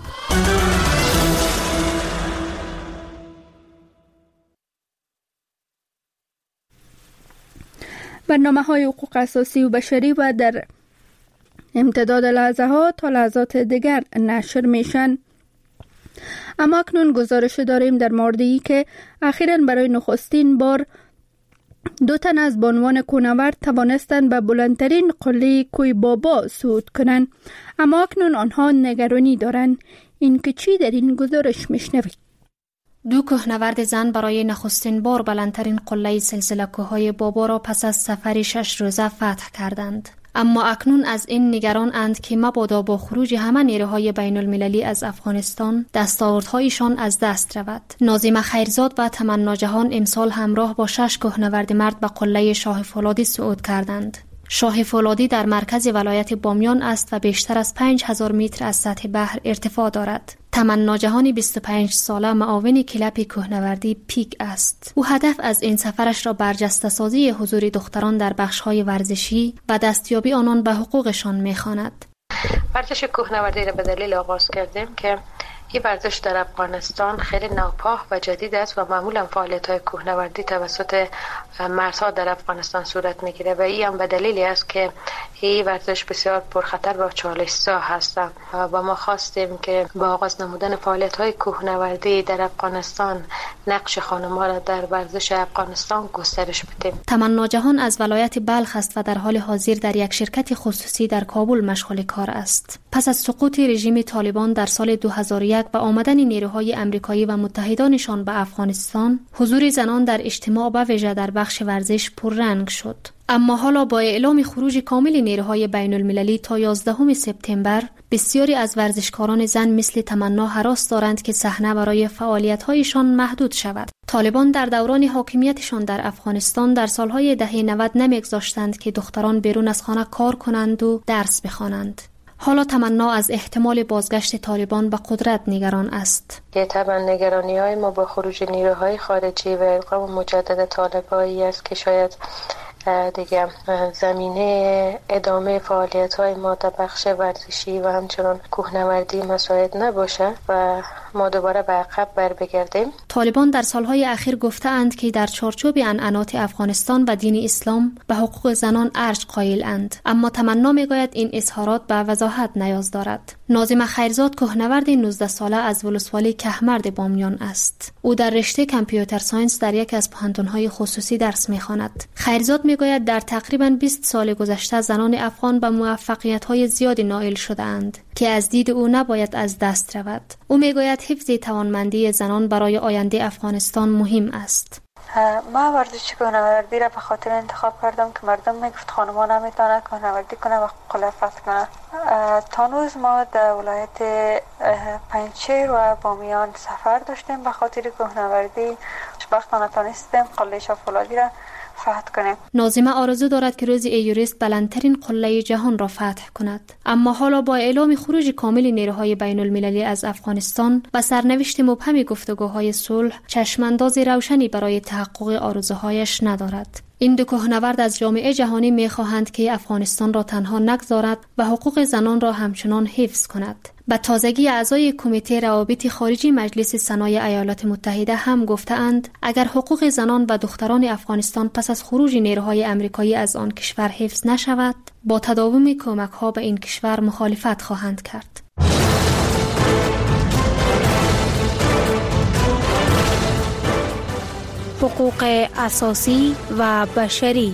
برنامه‌های حقوق اساسی و بشری و در امتداد لحظه ها تا لحظات دیگر نشر میشن. اما اکنون گزارش داریم در موردی که اخیراً برای نخستین بار دو تن از بانوان کوهنورد توانستند به بلندترین قله کوه بابا صعود کنند. اما اکنون آنها نگرانی دارند. این که چی در این گزارش میشنوید. دو کوهنورد زن برای نخستین بار بلندترین قله سلسله کوههای بابا را پس از سفری شش روزه فتح کردند. اما اکنون از این نگران اند که مبادا با خروج همه نیروهای بین المللی از افغانستان دستاوردهایشان از دست رود. ناظم خیرزاد و تمنا جهان امسال همراه با شش کوهنورد مرد به قله شاه فولادی صعود کردند. شاه فولادی در مرکز ولایت بامیان است و بیشتر از پنج هزار متر از سطح بحر ارتفاع دارد. تمنا جهانی بیست و پنج ساله معاون کلب کوهنوردی پیک است. او هدف از این سفرش را برجسته سازی حضور دختران در بخش‌های ورزشی و دستیابی آنان به حقوقشان می‌خواند. ورزش کوهنوردی را به دلیل آغاز کردیم که این ورزش در افغانستان خیلی نوپا و جدید است و معمولا فعالیت‌های کوهنوردی توسط مردها در افغانستان صورت می‌گیره و این هم به دلیلی است که این ورزش بسیار پرخطر و چالش‌زا هست و ما خواستیم که با آغاز نمودن فعالیت‌های کوهنوردی در افغانستان نقش خانم‌ها را در ورزش افغانستان گسترش بدیم. تمنا جهان از ولایت بلخ است و در حال حاضر در یک شرکت خصوصی در کابل مشغول کار است. پس از سقوط رژیم طالبان در سال دو هزار و یک و آمدن نیروهای آمریکایی و متحدانشان به افغانستان، حضور زنان در اجتماع به ویژه در بخش ورزش پررنگ شد. اما حالا با اعلام خروج کامل نیروهای بین المللی تا یازدهم سپتامبر، بسیاری از ورزشکاران زن مثل تمنا هراس دارند که صحنه برای فعالیت‌هایشان محدود شود. طالبان در دوران حاکمیتشان در افغانستان در سالهای دهه نود نمی‌گذاشتند که دختران بیرون از خانه کار کنند و درس بخوانند. حالا تمنا از احتمال بازگشت طالبان به قدرت نگران است. که طبعا نگرانی های ما با خروج نیروهای خارجی و القا مجدد طالبانی است که شاید دیگه زمینه ادامه فعالیت های ما در بخش ورزشی و همچنان کوهنوردی مساعد نباشه و ما دوباره به عقب بر بگردیم. طالبان در سالهای اخیر گفته‌اند که در چارچوب عنعنات افغانستان و دین اسلام به حقوق زنان ارج قائل اند، اما تمنا میگوید این اظهارات به وضاحت نیاز دارد. ناظم خیرزاد کوهنورد نوزده ساله از ولسوالی کهمرد بامیان است. او در رشته کامپیوتر ساینس در یک از پانتون‌های خصوصی درس می‌خواند. خیرزاد میگوید در تقریباً بیست سال گذشته زنان افغان به موفقیت‌های زیادی نائل شده‌اند که از دید او نباید از دست رود. او میگوید حفظ توانمندی زنان برای آینده افغانستان مهم است. من ورزش کوهنوردی را به خاطر انتخاب کردم که مردم میگفت خانما نمیتونه کوهنوردی کنه و قله فتح کنه. تانوز ما در ولایت پنجشیر و بامیان سفر داشتیم به خاطر کوهنوردی. خوشبختانه تانستیم قله شافولادی را فتح کنیم. ناظمه آرزو دارد که روز ایورست بلندترین قله جهان را فتح کند، اما حالا با اعلام خروج کامل نیروهای بین المللی از افغانستان و سرنوشت مبهم گفتگوهای صلح چشمانداز روشنی برای تحقق آرزوهایش ندارد. این دو کوهنورد از جامعه جهانی می‌خواهند که افغانستان را تنها نگذارد و حقوق زنان را همچنان حفظ کند. به تازگی اعضای کمیته روابط خارجی مجلس سنای ایالات متحده هم گفته‌اند اگر حقوق زنان و دختران افغانستان پس از خروج نیروهای آمریکایی از آن کشور حفظ نشود، با تداوم کمک‌ها به این کشور مخالفت خواهند کرد. حقوق اساسی و بشری.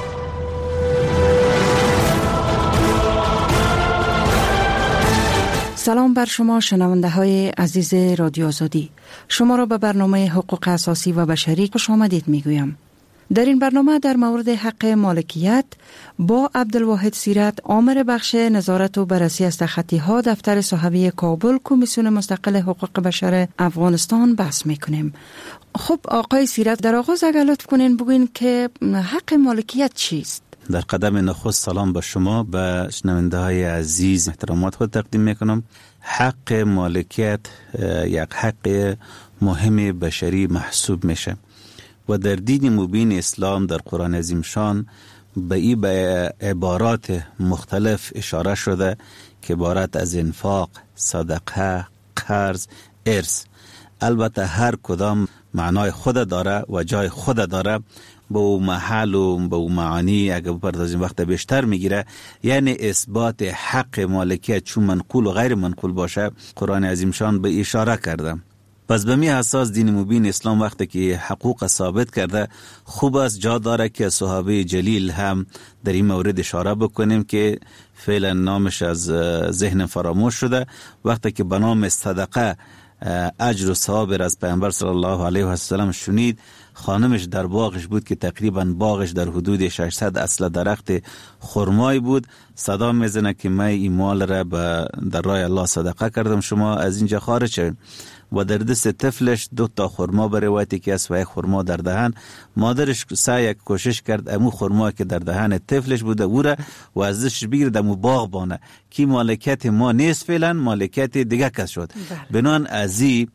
سلام بر شما شنونده های عزیز رادیو آزادی. شما را به برنامه حقوق اساسی و بشری خوش آمدید می گویم. در این برنامه در مورد حق مالکیت با عبدالواحد سیرت، آمر بخش نظارت و بررسی از تخطی ها دفتر صحابی کابل کمیسیون مستقل حقوق بشر افغانستان بحث می کنیم. خب آقای سیرت، در آغاز اگر لطف کنین بگوین که حق مالکیت چیست؟ در قدم نخست سلام به شما، به شنونده های عزیز احترامات خود تقدیم میکنم. حق مالکیت یک حق مهم بشری محسوب میشه و در دین مبین اسلام در قرآن عظیم شان به این به عبارات مختلف اشاره شده که عبارت از انفاق، صدقه، قرض، ارث. البته هر کدام معنای خود داره و جای خود داره، با او محل و با او معانی اگر بپردازیم وقت بیشتر میگیره. یعنی اثبات حق مالکیت چون منقول و غیر منقول باشه قرآن عظیم شان به اشاره کرده. پس به می اساس دین مبین اسلام وقتی که حقوق ثابت کرده، خوب است جا داره که صحابه جلیل هم در این مورد اشاره بکنیم که فعلا نامش از ذهن فراموش شده. وقتی که به نام صدقه اجر و ثواب از پیامبر صلی الله علیه و سلم شنید، خانمش در باغش بود که تقریبا باغش در حدود ششصد اصل درخت خرمای بود. صدا میزنه که من این مال را در راه الله صدقه کردم، شما از اینجا خارج شوید. و در دست طفلش دو تا خرما به روایتی که است و یک خرما در دهن. مادرش سعی کوشش کرد امو خرما که در دهن طفلش بوده او را و ازش بگیرد امو باغ بانه که مالکیت ما نیست، فعلا مالکیت دیگه کس شد. بنان ازی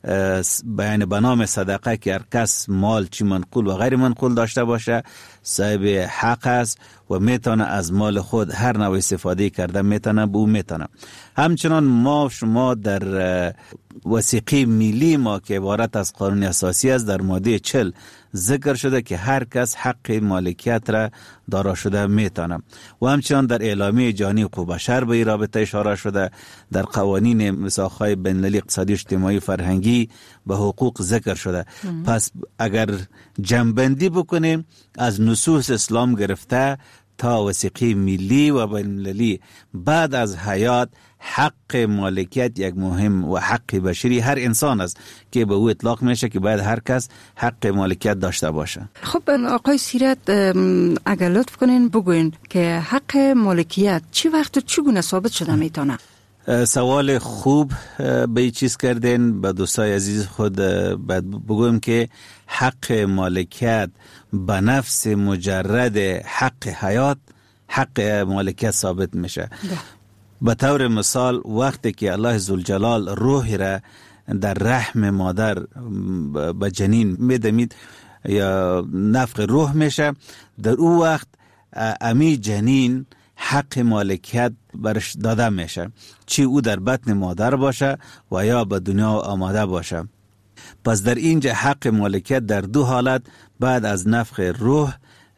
بیان به نام صدقه که هر کس مال چی منقول و غیر منقول داشته باشه صاحب حق است و میتونه از مال خود هر نوع استفاده کرده میتونه به او میتونه. همچنان ما شما در وثیقه ملی ما که عبارت از قانون اساسی است در ماده چهل ذکر شده که هر کس حق مالکیت را دارا شده میتونه و همچنان در اعلامیه جهانی حقوق بشر به این رابطه اشاره شده. در قوانین میثاق‌های بین‌المللی اقتصادی اجتماعی فرهنگی به حقوق ذکر شده. ام. پس اگر جمع‌بندی بکنیم از نصوص اسلام گرفته تا وثیقه ملی و بین‌المللی بعد از حیات، حق مالکیت یک مهم و حق بشری هر انسان است که به او اطلاق میشه که باید هر کس حق مالکیت داشته باشه. خب آقای سیرت، اگر لطف کنین بگوین که حق مالکیت چی وقت و چگونه ثابت شده میتونه؟ سوال خوب به این چیز کردین. به دوستای عزیز خود بگویم که حق مالکیت به نفس مجرد حق حیات حق مالکیت ثابت میشه. به طور مثال وقتی که الله ذوالجلال روح را در رحم مادر به جنین میدمید یا نفخ روح میشه، در او وقت امی جنین حق مالکیت برش داده میشه، چی او در بطن مادر باشه و یا به دنیا آماده باشه. پس در اینجا حق مالکیت در دو حالت بعد از نفخ روح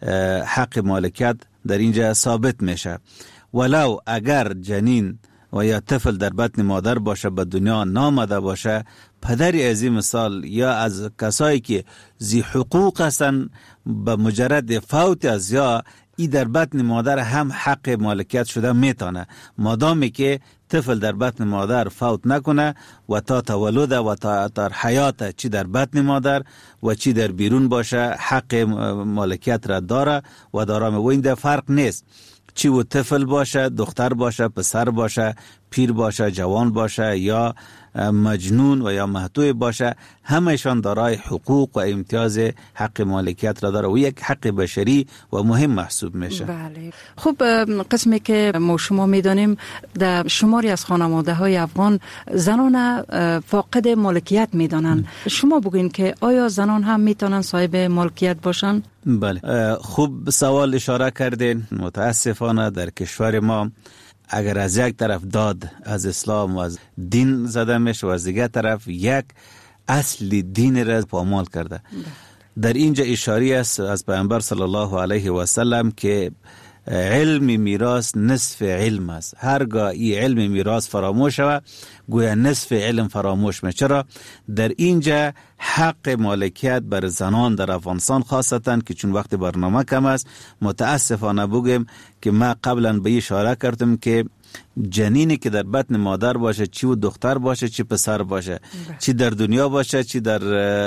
حق مالکیت در اینجا ثابت میشه. ولو اگر جنین و یا طفل در بطن مادر باشه به دنیا نامده باشه، پدری از این مثال یا از کسایی که ذی حقوق هستن به مجرد فوت از یا این در بطن مادر هم حق مالکیت شده میتونه، مادامی که طفل در بطن مادر فوت نکنه و تا تولد و تا تا حیات چی در بطن مادر و چی در بیرون باشه حق مالکیت را داره و دارم. و این در فرق نیست چی و طفل باشه، دختر باشه، پسر باشه، پیر باشه، جوان باشه یا مجنون و یا محتوی باشه، همهشان دارای حقوق و امتیاز حق مالکیت را داره و یک حق بشری و مهم محسوب میشه. بله. خب قسمی که ما شما میدانیم در شماری از خانواده های افغان زنان فاقد مالکیت میدانند. شما بگوین که آیا زنان هم میتونن صاحب مالکیت باشن؟ بله، خوب سوال اشاره کردین. متاسفانه در کشور ما اگر از یک طرف داد از اسلام و از دین زده میشه و از دیگر طرف یک اصل دین را پامال کرده. در اینجا اشاره است از پیامبر صلی الله علیه و سلم که علم میراث نصف علم است. هرگاه این علم میراث فراموش شود گویا نصف علم فراموش میشه. چرا؟ در اینجا حق مالکیت بر زنان در افغانستان خاصتا که چون وقت برنامه کم است متاسفانه بگم که ما قبلا به اشاره کردم که جنینی که در بطن مادر باشه، چی و دختر باشه چی پسر باشه، چی در دنیا باشه چی در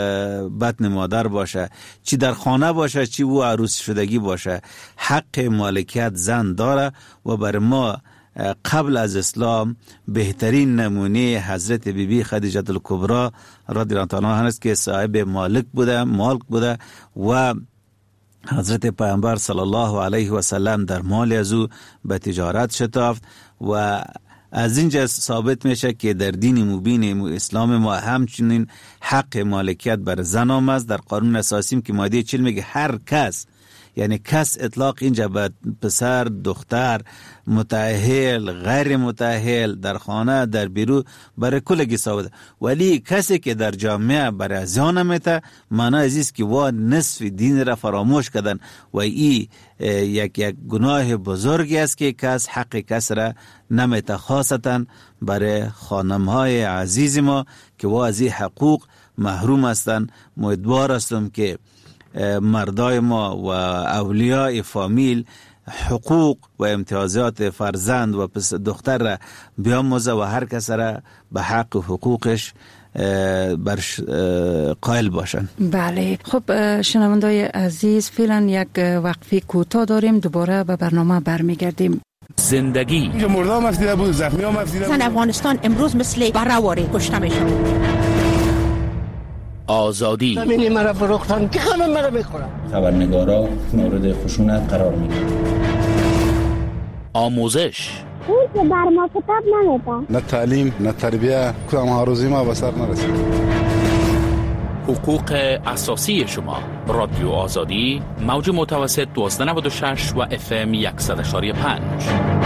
بطن مادر باشه، چی در خانه باشه چی و عروس شدگی باشه، حق مالکیت زن داره. و بر ما قبل از اسلام بهترین نمونه حضرت بی بی خدیجه الکبری رضی الله عنها است که صاحب مالک بوده، مالک بوده و حضرت پیامبر صلی الله علیه و سلم در مال از او به تجارت شتافت و از اینجا ثابت میشه که در دین مبین اسلام ما همچنین حق مالکیت بر زن آمد. در قانون اساسی که ماده چهل میگه هر کس، یعنی کس اطلاق اینجا به پسر، دختر، متأهل، غیر متأهل، در خانه، در بیرون، برای کلگی ثابت. ولی کسی که در جامعه برای زیان میته معنی عزیز که وا نصف دین را فراموش کردن و ای یک یک گناه بزرگی است که کس حق کس را نمیته، خاصتا برای خانمهای عزیز ما که وا از این حقوق محروم هستند. امیدوار هستم که مردای ما و اولیاء فامیل حقوق و امتیازات فرزند و دختر را بیاموزه و هر کس را به حق و حقوقش برش قائل باشن. بله. خب شنوندای عزیز فعلا یک وقفه کوتاه داریم، دوباره به برنامه برمیگردیم. زندگی مردم افزیده بود، زخمی هم افزیده بود. افغانستان امروز مثل برآوری کشته میشه. آزادی زمینی مرا فروختن که همه مرا میخورن. خبرنگارا مورد خشونت قرار میگیرن. آموزش اون که بر ما کتاب نمیدن. نه تعلیم نه تربیه، کدام هاروزی ما به سر نرسید. حقوق اساسی شما. رادیو آزادی موج متوسط دویست و نود و شش و اف ام صد و یک و پنج.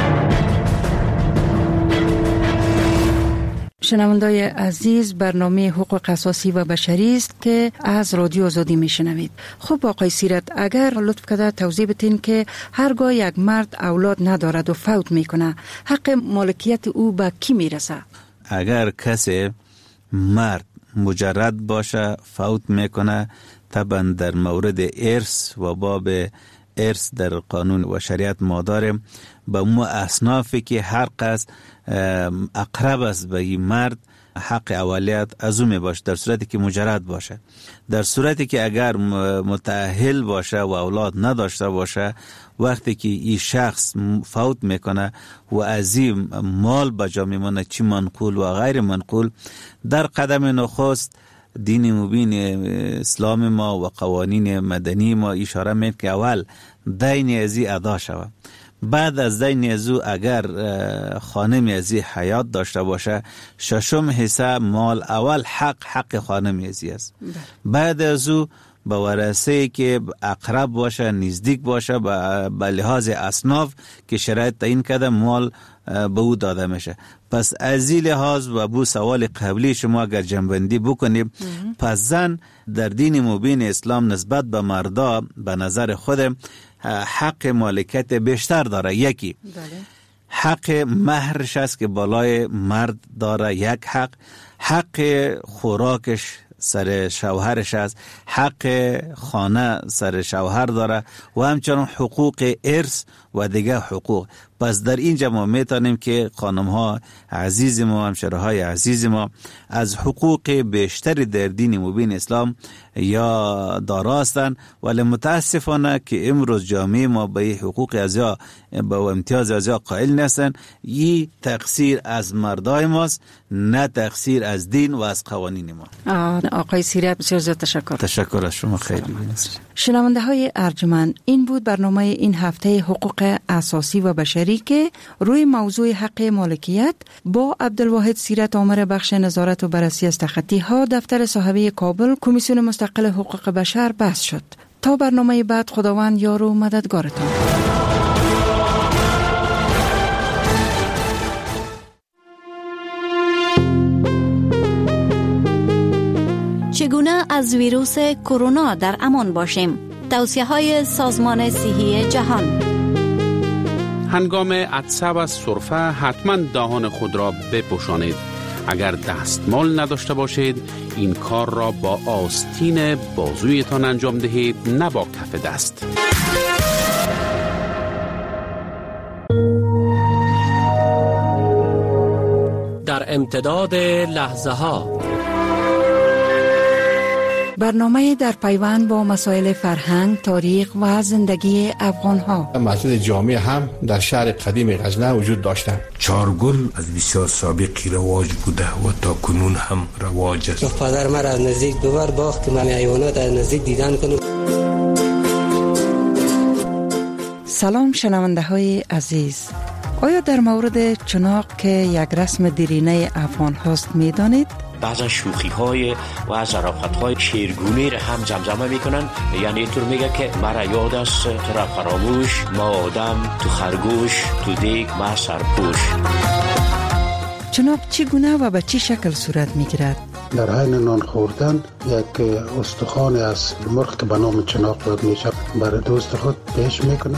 شنوندای عزیز، برنامه حقوق اساسی و بشری است که از رادیو آزادی میشنوید. خب آقای سیرت، اگر لطف کرده توضیح بدین که هرگاه یک مرد اولاد ندارد و فوت میکنه حق مالکیت او به کی میرسه؟ اگر کسی مرد مجرد باشه فوت میکنه، طبعا در مورد ارث و باب ارث در قانون و شریعت ما داریم به اون اصنافی که هر قصد اقرب است به این مرد حق اولیت از او می باشه، در صورتی که مجرد باشه. در صورتی که اگر متأهل باشه و اولاد نداشته باشه، وقتی که این شخص فوت میکنه و از این مال بجا میمونه، چی منقول و غیر منقول، در قدم نخست دین مبین اسلام ما و قوانین مدنی ما اشاره میکنه که اول دین ازی ادا شود. بعد از دین ازو اگر خانم ازی حیات داشته باشه، ششم حصه مال اول حق حق خانم ازی است. بعد ازو به ورثه که اقرب باشه، نزدیک باشه، به لحاظ اصناف که شرایط تعیین کرده مال به او داده میشه. پس از این لحاظ و بو سوال قبلی شما اگر جنبندی بکنیم، پس زن در دین مبین اسلام نسبت به مردا به نظر خودم حق مالکیت بیشتر داره. یکی داره. حق مهرش است که بالای مرد داره، یک حق. حق خوراکش سر شوهرش است، حق خانه سر شوهر داره و همچنان حقوق ارث و دیگه حقوق. پس در اینجا ما میتونیم که خانم ها عزیز ما، همشهره های عزیز ما از حقوق بیشتری در دین مبین اسلام یا دارا هستند، ولی متاسفانه که امروز جامعه ما به حقوق ازیا به امتیاز ازیا قائل نیستند. این تقصیر از مردای ماست، نه تقصیر از دین و از قوانین ما. آقای سیریت بسیار زیاد تشکر. تشکر از شما، خیلی بینست. شنونده های ارجمند، این بود برنامه این هفته حقوق اساسی و بشری که روی موضوع حق مالکیت با عبدالواحد سیرت آمر بخش نظارت و بررسی از تخطی ها دفتر صاحبه کابل کمیسیون مستقل حقوق بشر بحث شد. تا برنامه بعد، خداوند یار و مددگارتان. چگونه از ویروس کرونا در امان باشیم؟ توصیه های سازمان صحی جهان. هنگام عطسه و سرفه حتما دهان خود را بپوشانید. اگر دستمال نداشته باشید، این کار را با آستین بازویتان انجام دهید، نه با کف دست. در امتداد لحظه ها، برنامه در پیوند با مسائل فرهنگ، تاریخ و زندگی افغان ها. مسجد جامع هم در شهر قدیم غزنه وجود داشتند. چارگل از بسیار سابقی رواج بوده و تا کنون هم رواج است. پدر من از نزدیک دوبار باخت من حیوانات از نزدیک دیدن کنم. سلام شنونده های عزیز، آیا در مورد چناق که یک رسم دیرینه افغان هاست می دانید؟ بعضا شوخی های و ظرافت های شیرگونی را هم زمزمه میکنن، یعنی اینطور میگه که مرا یاد است تو را فراموش، ما آدم تو خرگوش، تو دیگ ما سرپوش. چناق چگونه و به چی شکل صورت میگیرد؟ در حین نان خوردن یک استخوان از مرغ که به نام چناق یاد میشه برای دوست خود پیش میکنه.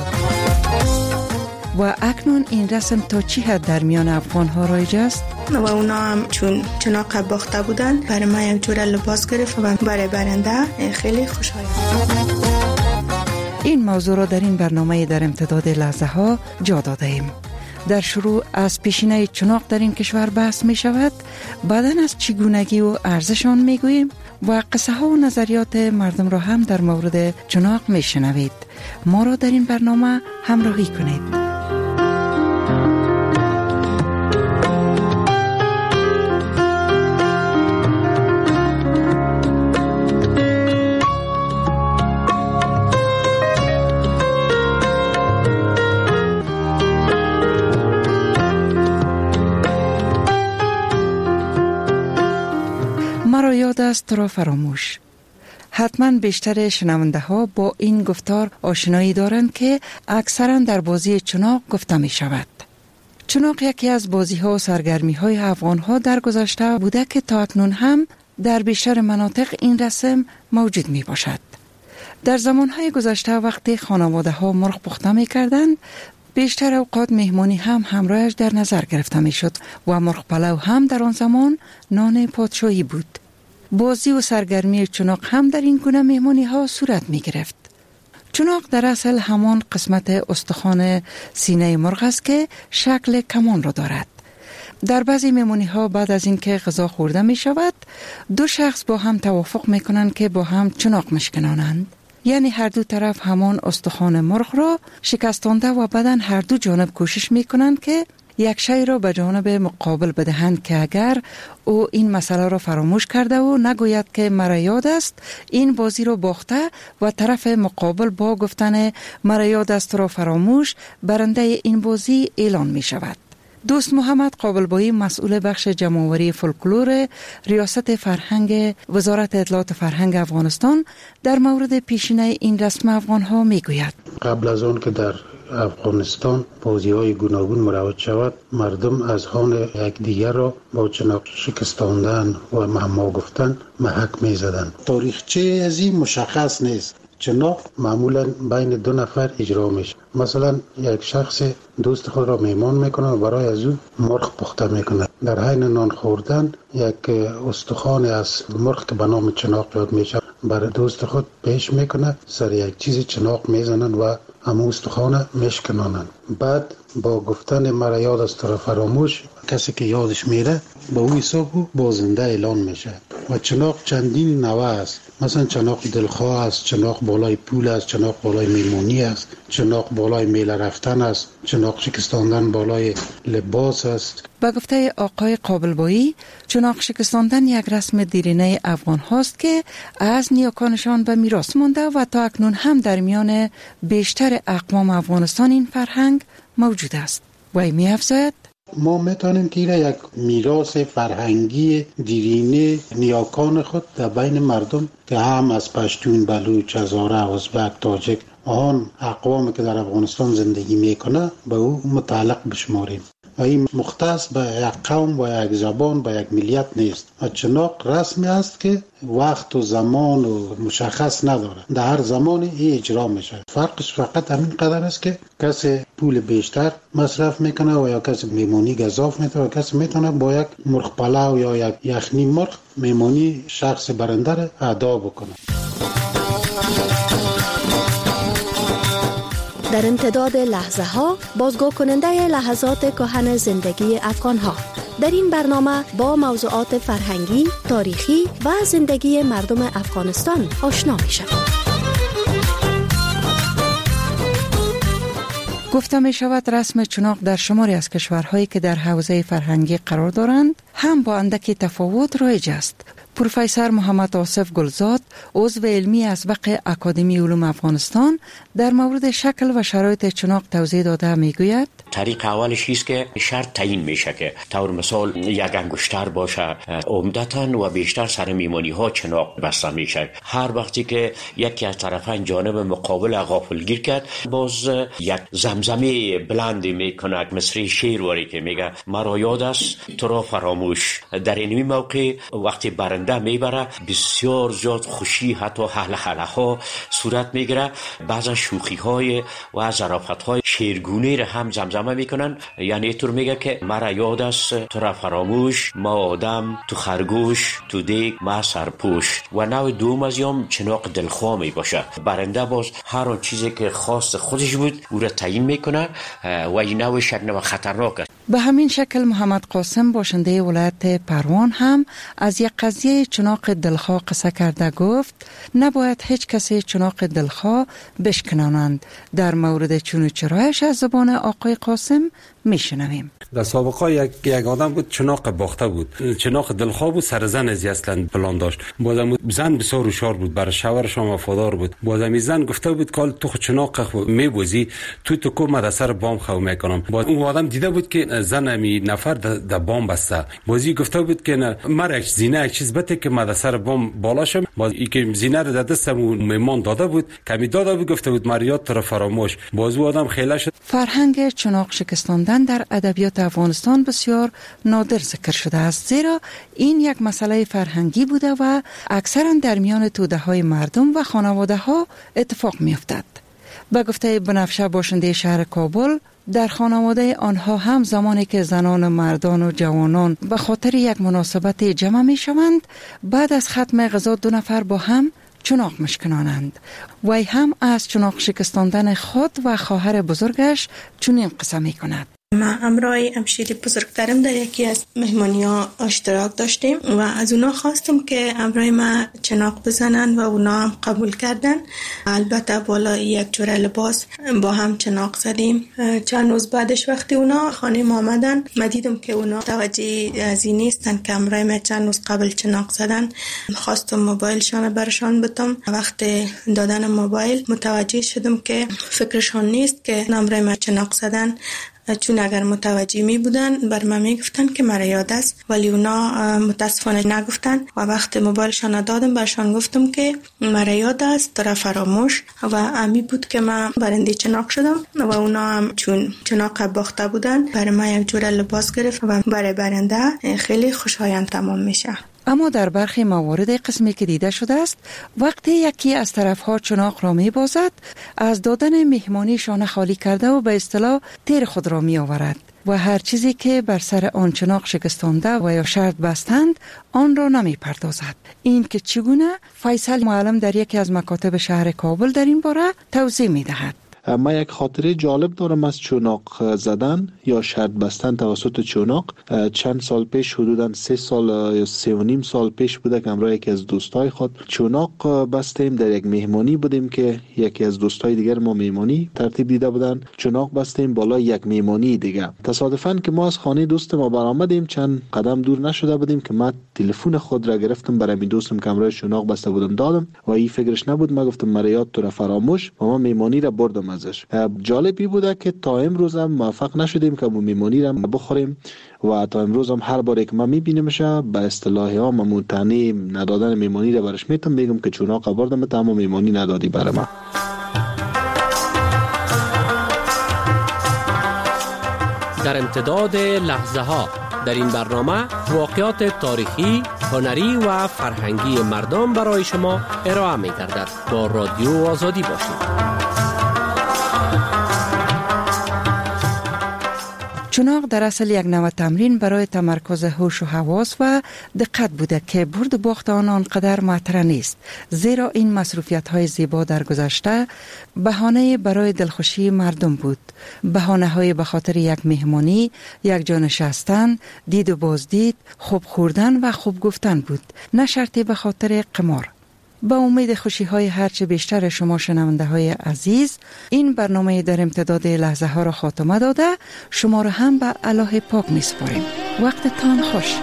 و اکنون این رسم تا چی حد در میان افغان ها رایج است؟ و اونا هم چون چناق باخته بودن برای ما یک جور لباس گرفت و برای برنده خیلی خوشحال. این موضوع را در این برنامه در امتداد لحظه ها جا داده ایم. در شروع از پیشینه چناق در این کشور بحث می شود، بعداً از چگونگی و ارزشان می گوییم و قصه ها و نظریات مردم را هم در مورد چناق می شنوید. ما را در این برنامه همراهی کنید. مرا یاد است تو را فراموش. حتما بیشتر شنونده ها با این گفتار آشنایی دارند که اکثرا در بازی چناق گفته می شود. چناق یکی از بازی ها و سرگرمی های افغان ها در گذشته بوده که تا اکنون هم در بیشتر مناطق این رسم موجود می باشد. در زمان های گذشته وقتی خانواده ها مرغ پخته می کردند، بیشتر اوقات مهمانی هم همراهش در نظر گرفته می شد و مرغ پلو هم در آن زمان نان پادشاهی بود. بازی و سرگرمی چناق هم در این گونه مهمانی ها صورت می گرفت. چناق در اصل همان قسمت استخوان سینه مرغ است که شکل کمان را دارد. در بعضی مهمانی ها بعد از اینکه غذا خورده می شود، دو شخص با هم توافق می کنند که با هم چناق مشکنانند. یعنی هر دو طرف همان استخوان مرغ را شکستانده و بعداً هر دو جانب کوشش می کنند که یک شی را به جانب مقابل بدهند که اگر او این مسئله را فراموش کرده و نگوید که مرا یاد است، این بازی را باخته و طرف مقابل با گفتن مرا یاد است را فراموش برنده این بازی اعلان می شود. دوست محمد قابلبایی، مسئول بخش جمع‌آوری فولکلور ریاست فرهنگ وزارت اطلاعات فرهنگ افغانستان، در مورد پیشینه این رسم افغان ها می گوید. قبل از آن که در افغانستان بازی های گوناگون مروج شود، مردم از هان یک دیگر را با چناق شکستاندن و معما گفتن محک می زدن. تاریخچه از این مشخص نیست. چناق معمولا بین دو نفر اجرا میشه. مثلا یک شخص دوست خود را میمان میکنه و برای از او مرغ پخته میکنه. در حین نان خوردن یک استخوان از مرغ که به نام چناق یاد میشه برای دوست خود پیش میکنه، سر یک چیز چناق میزنن و همون استخوان میشکنانن. بعد با گفتن مرا یاد است تو را فراموش، کسی که یادش میره به او حساب با زنده اعلان میشه. و چناق چندین نوع است، مثلا چناق دلخواه است، چناق بالای پول است، چناق بالای میمونی است، چناق بالای میله رفتن است، چناق شکستاندن بالای لباس است. با گفته آقای قابلبایی، چناق شکستاندن یک رسم دیرینه افغان هاست که از نیاکانشان به میراث مانده و تا اکنون هم در میان بیشتر اقوام افغانستان این فرهنگ موجود است. وی می افزاید ما میتونیم که یک میراث فرهنگی دیرینه نیاکان خود در بین مردم که هم از پشتون، بلوچ، هزاره، ازبک، تاجک، آن اقوامی که در افغانستان زندگی میکنه به او متعلق بشماریم. و این مختص به یک قوم و یک زبان و یک ملیت نیست. و چناق رسمی است که وقت و زمان و مشخص نداره، در هر زمانی این اجرا میشه. فرقش فقط همین قدر است که کسی پول بیشتر مصرف میکنه و یا کسی میمونی گزاف میتونه و کسی میتونه با یک مرغ پلو یا یک یخنی مرغ میمونی شخص برنده را ادا بکنه. در امتداد لحظه ها بازگو کننده لحظات کهن زندگی افغان ها. در این برنامه با موضوعات فرهنگی، تاریخی و زندگی مردم افغانستان آشنا می شویم. گفته می شود رسم چناق در شماری از کشورهایی که در حوزه فرهنگی قرار دارند هم با اندکی تفاوت رایج است. پروفسور محمد آصف گلزاد، عضو علمی اسبق اکادمی علوم افغانستان، در مورد شکل و شرایط چناق توضیح داده میگوید طریق اولش است که شرط تعیین میشه که طور مثال یک انگشتر باشه، عمدتاً و بیشتر سر میمانی ها چناق بسته میشه. هر وقتی که یکی از طرفین جانب مقابل غافلگیر کرد، باز یک زمزمه بلند میکنه، مثل شعر که میگه مرا یاد است تو را فراموش. در این موقع وقتی برنده میبره بسیار زیاد خوشی، حتی هله هله ها صورت میگیره. بعضا شوخی های و ظرافت های شیرگونه را هم زمزمه میکنن، یعنی اینطور میگه که مرا یاد است تو را فراموش، ما آدم تو خرگوش، تو دیگ ما سرپوش. و نوع دوم از یام چناق دلخواه می باشه. برنده باز هر آن چیزی که خاص خودش بود او را تعیین میکنه و این نوع شک نوع خطرناک است. به همین شکل محمد قاسم باشنده ولایت پروان هم از یک قضیه چناق دلخواه قصه کرده. گفت نباید هیچ کسی چناق دلخواه بشکنانند. در مورد چون و چرایش از زبان آقای قاسم میشنویم. در سابقه یک یک آدم بود چناق باخته بود، چناق دلخواه بود، سر زن از اصلا پلان داشت. بازم زن بسیار هوشیار بود، برای شوهرش هم وفادار بود. بازم زن گفته بود کال تو چناق میبوزی تو تو کو ما سر بام خو میکنم. باز اون آدم دیده بود که زن می نفر در بام بسته. بازی گفته بود که نه مرک زینه یک چیز بده که ما سر بام بالاشم. باز این که زینه رو در دستم میمان داده بود، کمی داده بود، گفته بود مریات تو فراموش. باز اون آدم خیلی شد. فرهنگ چناق شکستاندن در ادبیات افغانستان بسیار نادر ذکر شده است، زیرا این یک مسئله فرهنگی بوده و اکثرا در میان توده های مردم و خانواده ها اتفاق می افتد. به گفته بنفشه باشنده شهر کابل، در خانواده آنها هم زمانی که زنان و مردان و جوانان به خاطر یک مناسبت جمع می شوند، بعد از ختم غذا دو نفر با هم چناق مشکنانند. وی هم از چناق شکستاندن خود و خواهر بزرگش چنین قصه می کند. ما امرای همشیری بزرگترم در یکی از مهمانی ها اشتراک داشتیم و از اونا خواستم که امرای ما چناق بزنن و اونا هم قبول کردن. البته بالا یک جوره لباس با هم چناق زدیم. چند روز بعدش وقتی اونا خانه ما آمدن، من دیدم که اونا توجه از این نیستن که امرای ما چند روز قبل چناق زدن. خواستم موبایلشان برشان بدم. وقتی دادن موبایل متوجه شدم که فکرشان نیست که امرای ما چناق زدن، چون اگر متوجه می بودن بر من می گفتن که مرا یاد است، ولی اونا متاسفانه نگفتن و وقت موبایلشان دادم برشان گفتم که مرا یاد است تو را فراموش و امی بود که من برنده چناق شدم و اونا هم چون چناق باخته بودن برای من یک جوره لباس گرفت و برای برنده خیلی خوشایند تمام میشه. اما در برخی موارد قسمی که دیده شده است، وقتی یکی از طرفها چناق را می بازد، از دادن مهمانی شانه خالی کرده و به اصطلاح تیر خود را می آورد. و هر چیزی که بر سر آن چناق شکستانده و یا شرط بستند آن را نمی پردازد. این که چگونه فیصل معلم در یکی از مکاتب شهر کابل در این باره توضیح می دهد. ما یک خاطره جالب دارم از چوناق زدن یا شرط بستن توسط چوناق. چند سال پیش، حدوداً سه سال یا سه و نیم سال پیش بوده که همراه یکی از دوستای خود چوناق بستیم. در یک مهمانی بودیم که یکی از دوستای دیگر ما مهمانی ترتیب دیده بودن. چوناق بستیم بالای یک مهمانی دیگه. تصادفاً که ما از خانه دوست ما برآمدیم، چند قدم دور نشده بودیم که من تلفن خود را گرفتم، برای می دوستم که همراه چوناق بسته بودم دادم و این فکرش نبود. ما گفتم مرا یاد تو را فراموش و ما مهمانی را بردم ازش. جالبی بوده که تا امروز هم موفق نشدیم که میمونی را بخوریم و تا امروز هم هر بار که من میبینیمش به اصطلاح ها ممتنع ندادن میمونی را برش میتم، میگم که چوناق بردم تا اما میمونی ندادی برای من. در امتداد لحظه ها در این برنامه واقعات تاریخی، هنری و فرهنگی مردم برای شما ارائه می گردد. با رادیو آزادی باشید. چناق در اصل یک نوع تمرین برای تمرکز هوش و حواس و دقت بوده که برد و باخت آن آنقدر مطرح نیست، زیرا این مصروفیت های زیبا در گذشته بهانه برای دلخوشی مردم بود. بهانه های به خاطر یک مهمانی، یک جا نشستن، دید و بازدید، خوب خوردن و خوب گفتن بود، نه شرطی به خاطر قمار. با امید خوشی های هرچه بیشتر شما شنونده های عزیز، این برنامه در امتداد لحظه ها را خاتمه داده شما را هم به الله پاک می سپاریم. وقتتان خوش.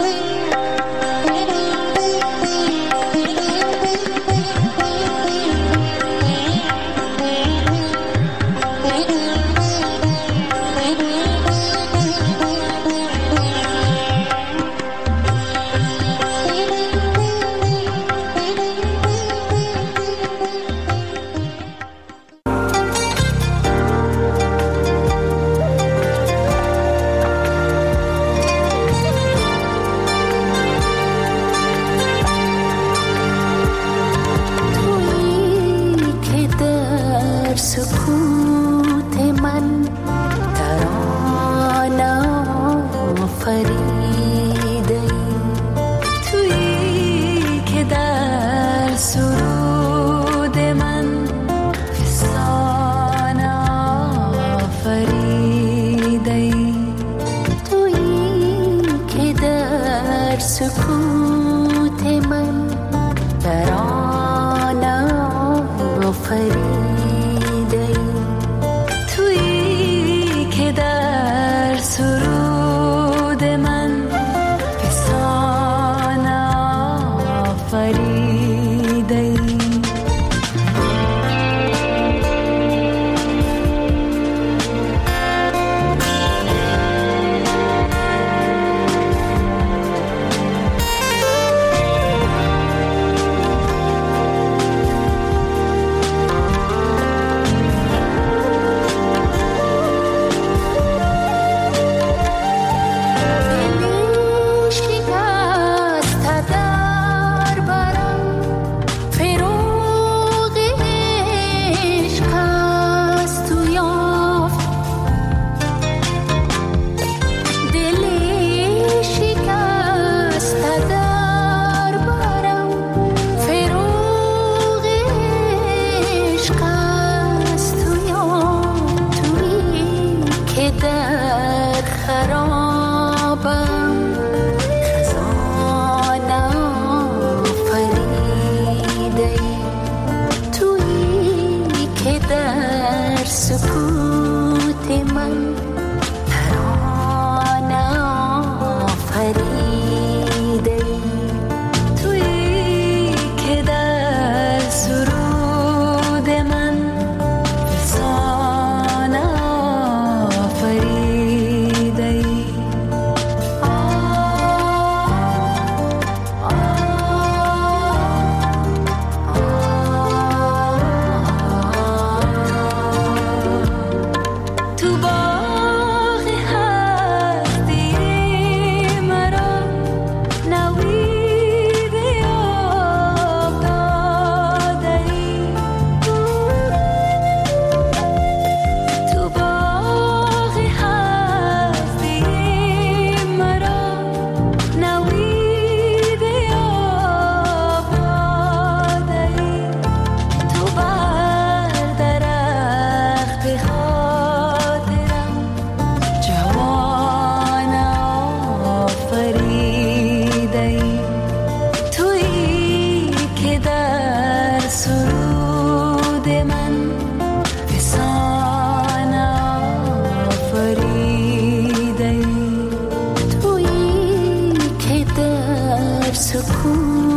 سکون